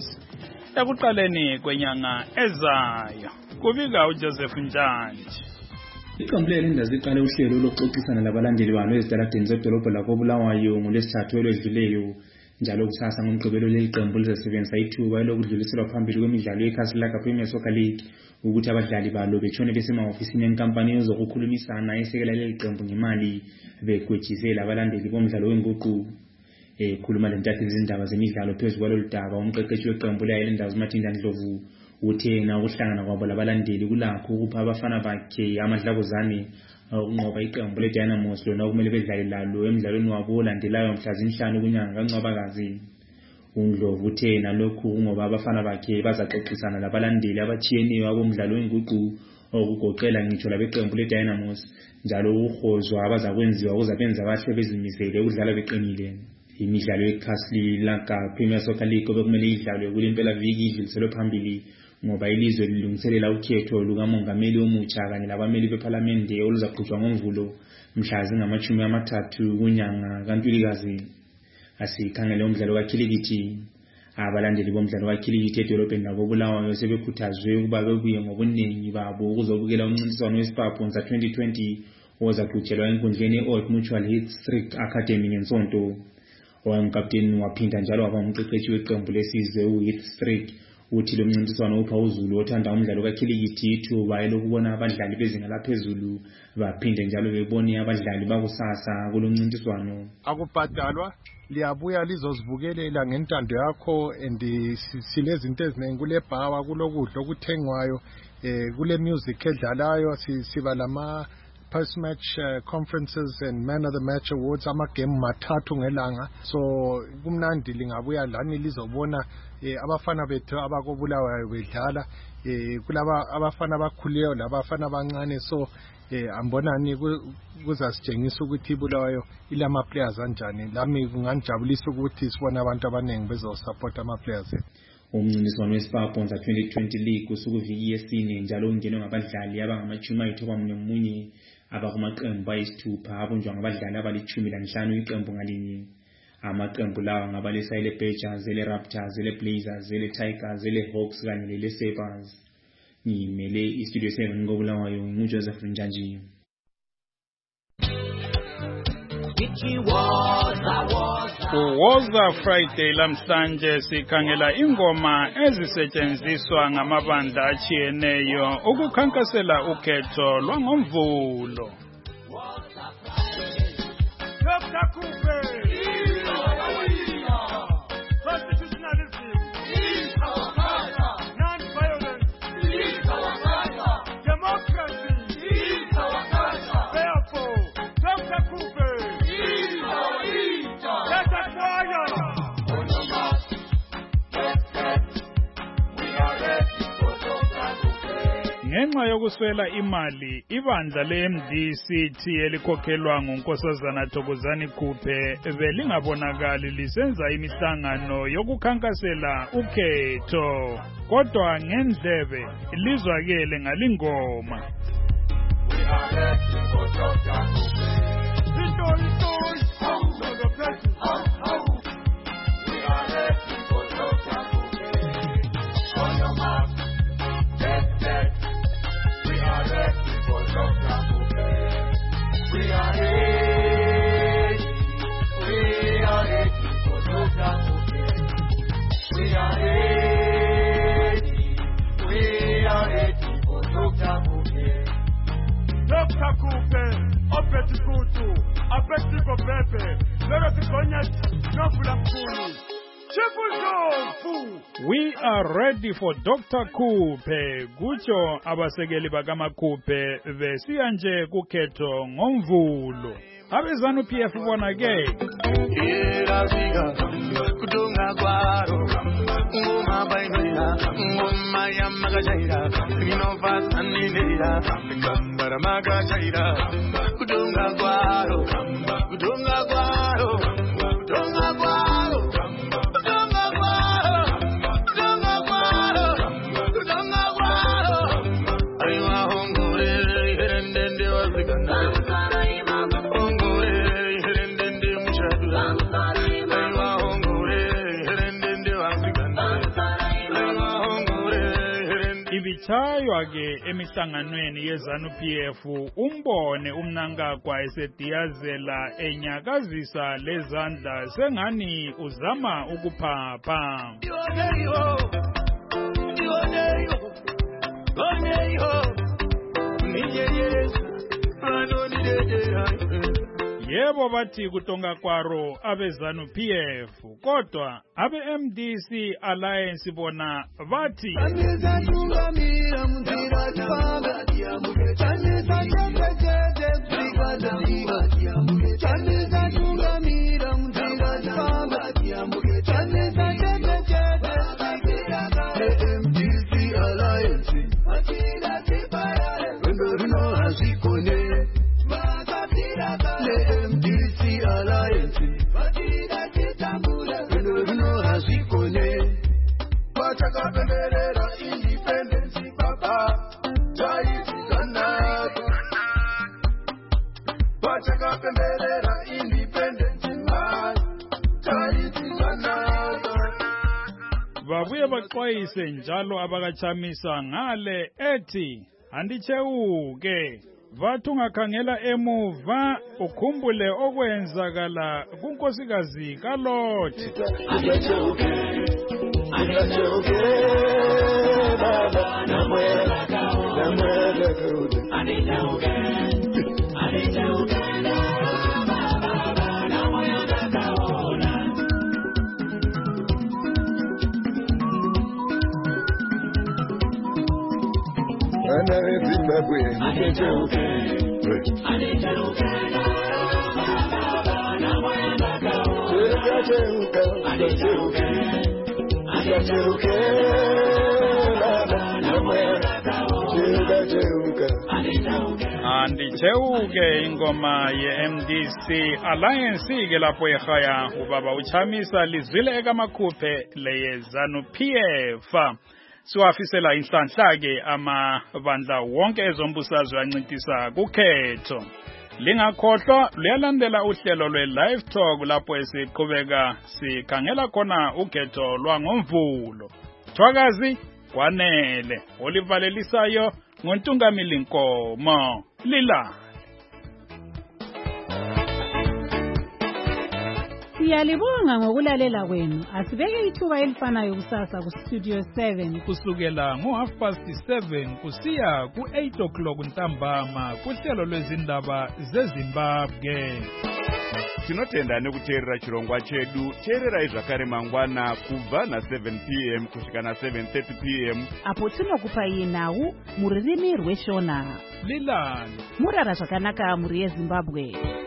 ekuqaleni kwenyanga ezayo. Kubika uJoseph Njanje. Iqembu leHighlanders liqale uhlelo lokuxoxisana labalandeli balo ezitaladini zedolobho lakoBulawayo ngolwesithathu olwedluleyo. Njalo kusasa ngomgqibelo leqembu lizasebenzisa ithuba lokudluliselwa phambili kwemidlalo yeCastlelaga Premier Soccer League ukuthi abadlali balo betshone besemahofisini enkampani yozokukhulumisana esekela leqembu ngemali begwejisela abalandeli bomdlalo wenguqu. Khuluma lentatheli zindaba zemidlalo phezulu kwalolu daba umqeqeshi weqembu leHighlanders Matinda Ndlovu uthe yena ukuhlangana kwabo labalandeli kulakho ukupha abafana bakhe amadlavuzane ukunqoba iqembu leDynamos lona kumele bedlale lalo emidlalweni wabo olandelayo mhla zinhlanu kunyanga kaNcwabakazi. uNdlovu uthe nalokhu ngoba abafana bakhe bazaxoxisana labalandeli abachiyeneyo abomdlalo wenguqu okugoqela ngitsho labeqembu leDynamos njalo uhozwa abazakwenziwa ukuzabenza abahle bezimisele ukudlala beqinile. Imidlalo yeCastlelaga Premier Soccer League obekumele idlalwe kule mpelaviki idluliselwe phambili ngoba ilizwe lilungiselela ukhetho lukamongameli omutsha kanye labameli bePhalamende oluzaqhutshwa ngoMvulo mhla zingama-30 kunyanga kaNtulikazi. Asikhangele umdlalo kakhilikithi. Abalandeli bomdlalo kakhilikithi edolobheni lakoBulawayo sebekhuthazwe ukuba bebuye ngobuningi babo ukuzobukela umncintiswano wesibhabhu za-2020 ozaqhutshelwa enkundleni e-Old Mutual Health Street Academy ngeNsonto. Owayengukapteni waphinda njalo waba umqeqeshi weqembu lesizwe uHeath Street uthi lo mncintiswano upha uZulu othanda umdlalo kakhilikithi ithuba elokubona abadlali bezinga laphezulu baphinde njalo bebone abadlali bakusasa kulo mncintiswano. Akubhadalwa liyabuya lizozibukelela ngentando yakho and sinezinto eziningi kule bhawa kulokudla okuthengwayo kule music edlalayo siba lama post-match conferences and man of the match awards amagame mathathu ngelanga so kumnandi lingabuya lani lizobona abafana bethu abakobulawayo bedlala kulaba abafana abakhuleyo labafana abancane so ambonani kuzasitshengisa ukuthi iBulawayo ilama players anjani lami kungangijabulisa ukuthi sibone abantu abaningi bezosupport ama players. umncintiswano weSpar-Bonza 2020 League usuku iviki yesine njalo ungenwe ngabadlali abangama-91 abakumaqembu ayisithupha abunjwa ngabadlali abali-15 iqembu ngalinye. Amaqembu lawa ngabalesa ele-Badgers, ele-Raptors, ele-Blazers, ele-Tigers, ele-Hawks kanye lele-Sabres. Ngimele iStudio 7 koBulawayo nguJoseph Njanji. Woza Friday lamhlanje sikhangela ingoma ezisetshenziswa ngamabandla achiyeneyo ukukhankasela ukhetho lwangomvulo. Dr. Kupe, constitutionalism is our culture. Non-violence is our culture. Democracy is our culture. Therefore, Dr. Kupe is our leader. Let us fire. On your mark, get set. We are ready for Dr. Kupe. Ngenxa yokuswela imali, ibandla le-MDC elikhokhelwa nguNkosazana Thokozani Kupe belingabonakali lisenza imihlangano yokukhankasela ukhetho. Kodwa ngendlebe lizwakele ngalingoma. We are ready for Dr. Kupe. We are ready for Dr. Kupe. On your mark, get set. We are ready for Dr. Kupe. We are ready. We are ready for Dr. Kupe. We are ready. We are ready for Dr. Kupe. Dr. Kupe, opeti kutu, apeti kopepe, lero tikonyat, nofula mkuni. We are ready for Dr. Kupe. Kucho abasekeli bakamaKupe besiya nje kukhetho ngomvulo. Abezanu PF bona ke. Kudunga kwaro, ngoma bainira, ngoma ya magajaira, inova saninira, kambara magajaira, kudunga kwaro, kudunga kwaro, kudunga kwaro. Ibichaywa ke emihlanganweni yezanu PF umbone umnankagwa esediyazela enyakazisa lezandla sengani uzama ukuphapha. Yebo bathi kutonga kwaro abezanu PF kodwa abe MDC Alliance bona bathi babuye baxwayise njalo abakachamisa ngale ethi andichewuke vathi ungakhangela emuva ukhumbule okwenzakala kunkosikazi kaLothi. Cheuke ingoma ye-MDC Alliance ke lapho ekhaya ubaba uchamisa lizwile ekamakhuphe leye ZANU-PF. Siwafisela inhlanhla ke amabandla wonke ezombusazwe ancintisa kukhetho. Lingakhohlwa luyalandela uhlelo lwe-Live Talk lapho esiqhubeka sikhangela khona ukhetho lwangomvulo. Thwakazi kwanele olivalelisayo ngoNtungamili Nkomo lila. Siyalibonga ngokulalela kwenu. Asibeke ithuba elifanayo kusasa ku Studio 7 kusukela ngo7:30 kusiya ku8 ntambama kuhlelo lwezindaba zeZimbabwe. Tinotenda nekuteerera chirongwa chedu. Teererai zvakare mangwana kubva na7 p.m. kusvika na7:30 p.m. apo tinokupa nhau mururimi rweshona. Lilani murara zvakanaka muri yeZimbabwe.